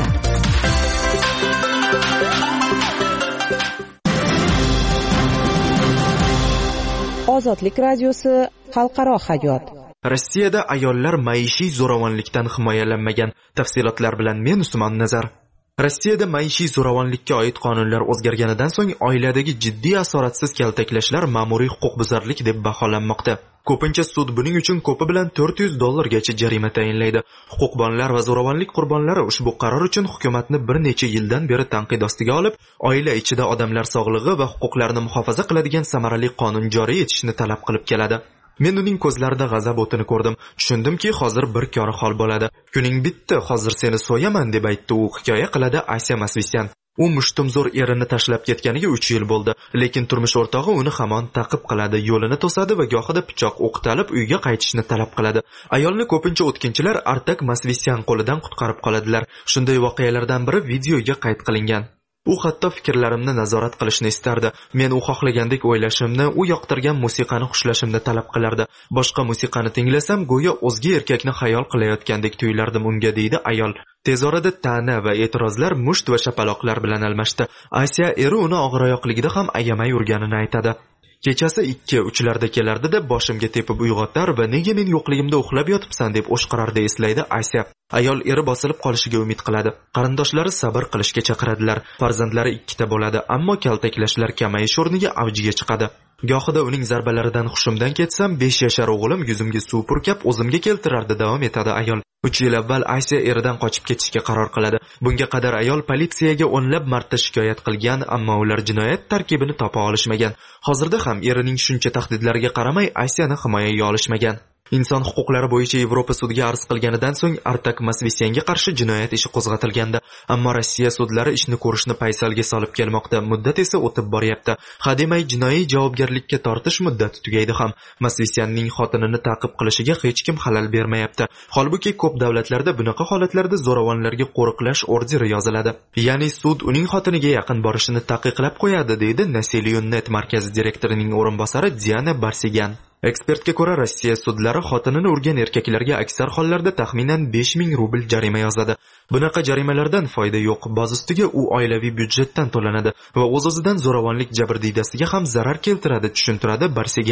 Ozodlik radiosi xalqaro hayot. Rossiyada ayollar maishiy zo'ravonlikdan himoyalanmagan. Tafsilotlar bilan men Usmon Nazar. Rossiyada maishiy zo'ravonlikka oid qonunlar o'zgarganidan so'ng oiladagi jiddiy asoratsiz kaltaklashlar ma'muriy huquqbuzarlik deb baholanmoqda. Ko'pincha sud buning uchun ko'pi bilan $400 jarima tayinlaydi. Huquqbonlar va zo'ravonlik qurbonlari ushbu qaror uchun hukumatni bir necha yildan beri tanqid ostiga olib, oila ichida odamlar sog'lig'i va huquqlarini muhofaza qiladigan samarali qonun joriy etishni talab qilib keladi. Men uning ko'zlarida g'azab o'tini ko'rdim. Tushundimki, hozir bir kori hol bo'ladi. Kuning bitti, hozir seni so'yaman deb aytdi u, hikoya qiladi Asya Masvisyan. U mushtumzo'r erini tashlab ketganiga 3 yil bo'ldi, lekin turmush o'rtog'i uni hamon ta'qib qiladi, yo'lini to'sadi va gohida pichoq o'qitalib uyga qaytishni talab qiladi. Ayolni ko'pincha o'tkinchilar Artak Masvisyan qo'lidan qutqarib qoladilar. Shunday voqealardan biri videoga qayd qilingan. U hatto fikrlarimni nazorat qilishni istardi. Men u xohlagandek o'ylashimni, u yoqtirgan musiqani xushlashimni talab qilardi. Boshqa musiqani tinglasam, go'yo o'zga erkakni xayol qilayotgandek tuyulardim unga, deydi ayol. Tez orada ta'na va e'tirozlar musht va shapaloqlar bilan almashdi. Asya eri uni og'iroyoqligida ham ayamay urganini aytadi. Kechasi 2-3larda kelardi-da boshimga tepib uyg'otar va nega men yo'qligimda uxlab yotibsan deb o'shqirardi, eslaydi Asya. Ayol eri bosilib qolishiga umid qiladi. Qarindoshlari sabr qilishga chaqiradilar. Farzandlari 2 ta bo'ladi, ammo kaltaklashlar kamayish o'rniga avjiga chiqadi. Gohida uning zarbalaridan hushimdan ketsam, 5 yashar o'g'lim yuzimga suv purkab o'zimga keltirardi, davom etadi ayol. 3 yil avval Asya eridan qochib ketishga qaror qiladi. Bunga qadar ayol politsiyaga o'nlab marta shikoyat qilgan, ammo ular jinoyat tarkibini topa olishmagan. Hozirda ham erining shuncha tahdidlariga qaramay Asyani himoyaga olishmagan. Inson huquqlari bo'yicha Yevropa sudiga arz qilganidan so'ng Artak Masvisyanga qarshi jinoyat ishi qo'zg'atilgandi. Ammo Rossiya sudlari ishni ko'rishni paysalga solib kelmoqda. Muddat esa o'tib boryapti. Hademay jinoiy javobgarlikka tortish muddati tugaydi ham. Masvisyanning xotinini ta'qib qilishiga hech kim xalal bermayapti. Holbuki ko'p davlatlarda bunaqa holatlarda zo'ravonlarga qo'riqlash orderi yoziladi. Ya'ni sud uning xotiniga yaqin borishini taqiqlab qo'yadi, deydi Naseliyonnet markazi direktorining o'rinbosari Diana Barsigan. Ekspertga ko'ra, Rossiya sudlari xotinini urgan erkaklarga aksar hollarda taxminan 5000 rubl jarima yozadi. Bunaqa jarimalardan foyda yo'q. Boz ustiga u oilaviy byudjetdan to'lanadi va o'z-o'zidan zo'ravonlik jabrdiydasiga ham zarar keltiradi, tushuntiradi Barsigan.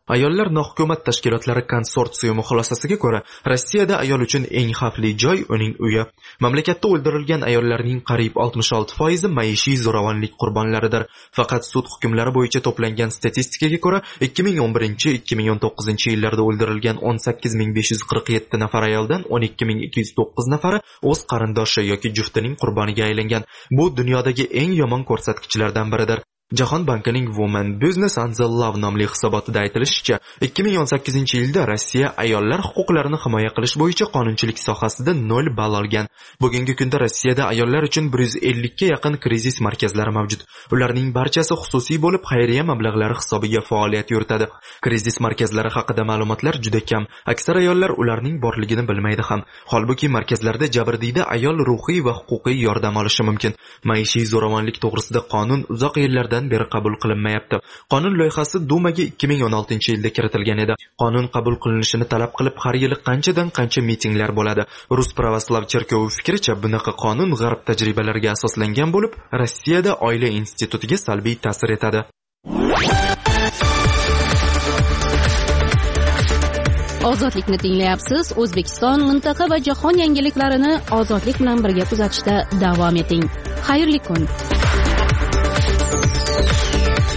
Ayollar nohukumat tashkilotlari konsorsiumi xulosasiga ko'ra, Rossiyada ayol uchun eng xavfli joy uning uyi. Mamlakatda o'ldirilgan ayollarning qariyb 66% maishiy zo'ravonlik qurbonlaridir. Faqat sud hukmlari bo'yicha to'plangan statistikaga ko'ra, 2011-2019 yillarda o'ldirilgan 18547 nafar ayoldan 12209 nafari o'z qarindoshi yoki juftining qurboniga aylangan. Bu dunyodagi eng yomon ko'rsatkichlardan biridir. Jahon bankining Women Business and the Love nomli hisobotida aytilishicha, 2018-yilda Rossiya ayollar huquqlarini himoya qilish bo'yicha qonunchilik sohasida 0 ball olgan. Bugungi kunda Rossiyada ayollar uchun 150 ga yaqin krizis markazlari mavjud. Ularning barchasi xususiy bo'lib, xayriya mablag'lari hisobiga faoliyat yuritadi. Krizis markazlari haqida ma'lumotlar juda kam. Aksar ayollar ularning borligini bilmaydi ham. Holbuki markazlarda jabrdiyda ayol ruhiy va huquqiy yordam olishi mumkin. Maishiy zo'ravonlik to'g'risida qonun uzoq yillardan beri qabul qilinmayapti. Qonun loyihasi Dumaga 2016-yilda kiritilgan edi. Qonun qabul qilinishini talab qilib har yili qanchadan qancha mitinglar bo'ladi. Rus pravoslav cherkovi fikricha, bunaqa qonun g'arb tajribalariga asoslangan bo'lib, Rossiyada oila institutiga salbiy ta'sir etadi. Ozodlikni tinglayapsiz. O'zbekiston, mintaqa va jahon yangiliklarini ozodlik bilan birga kuzatishda davom eting. Xayrli kun.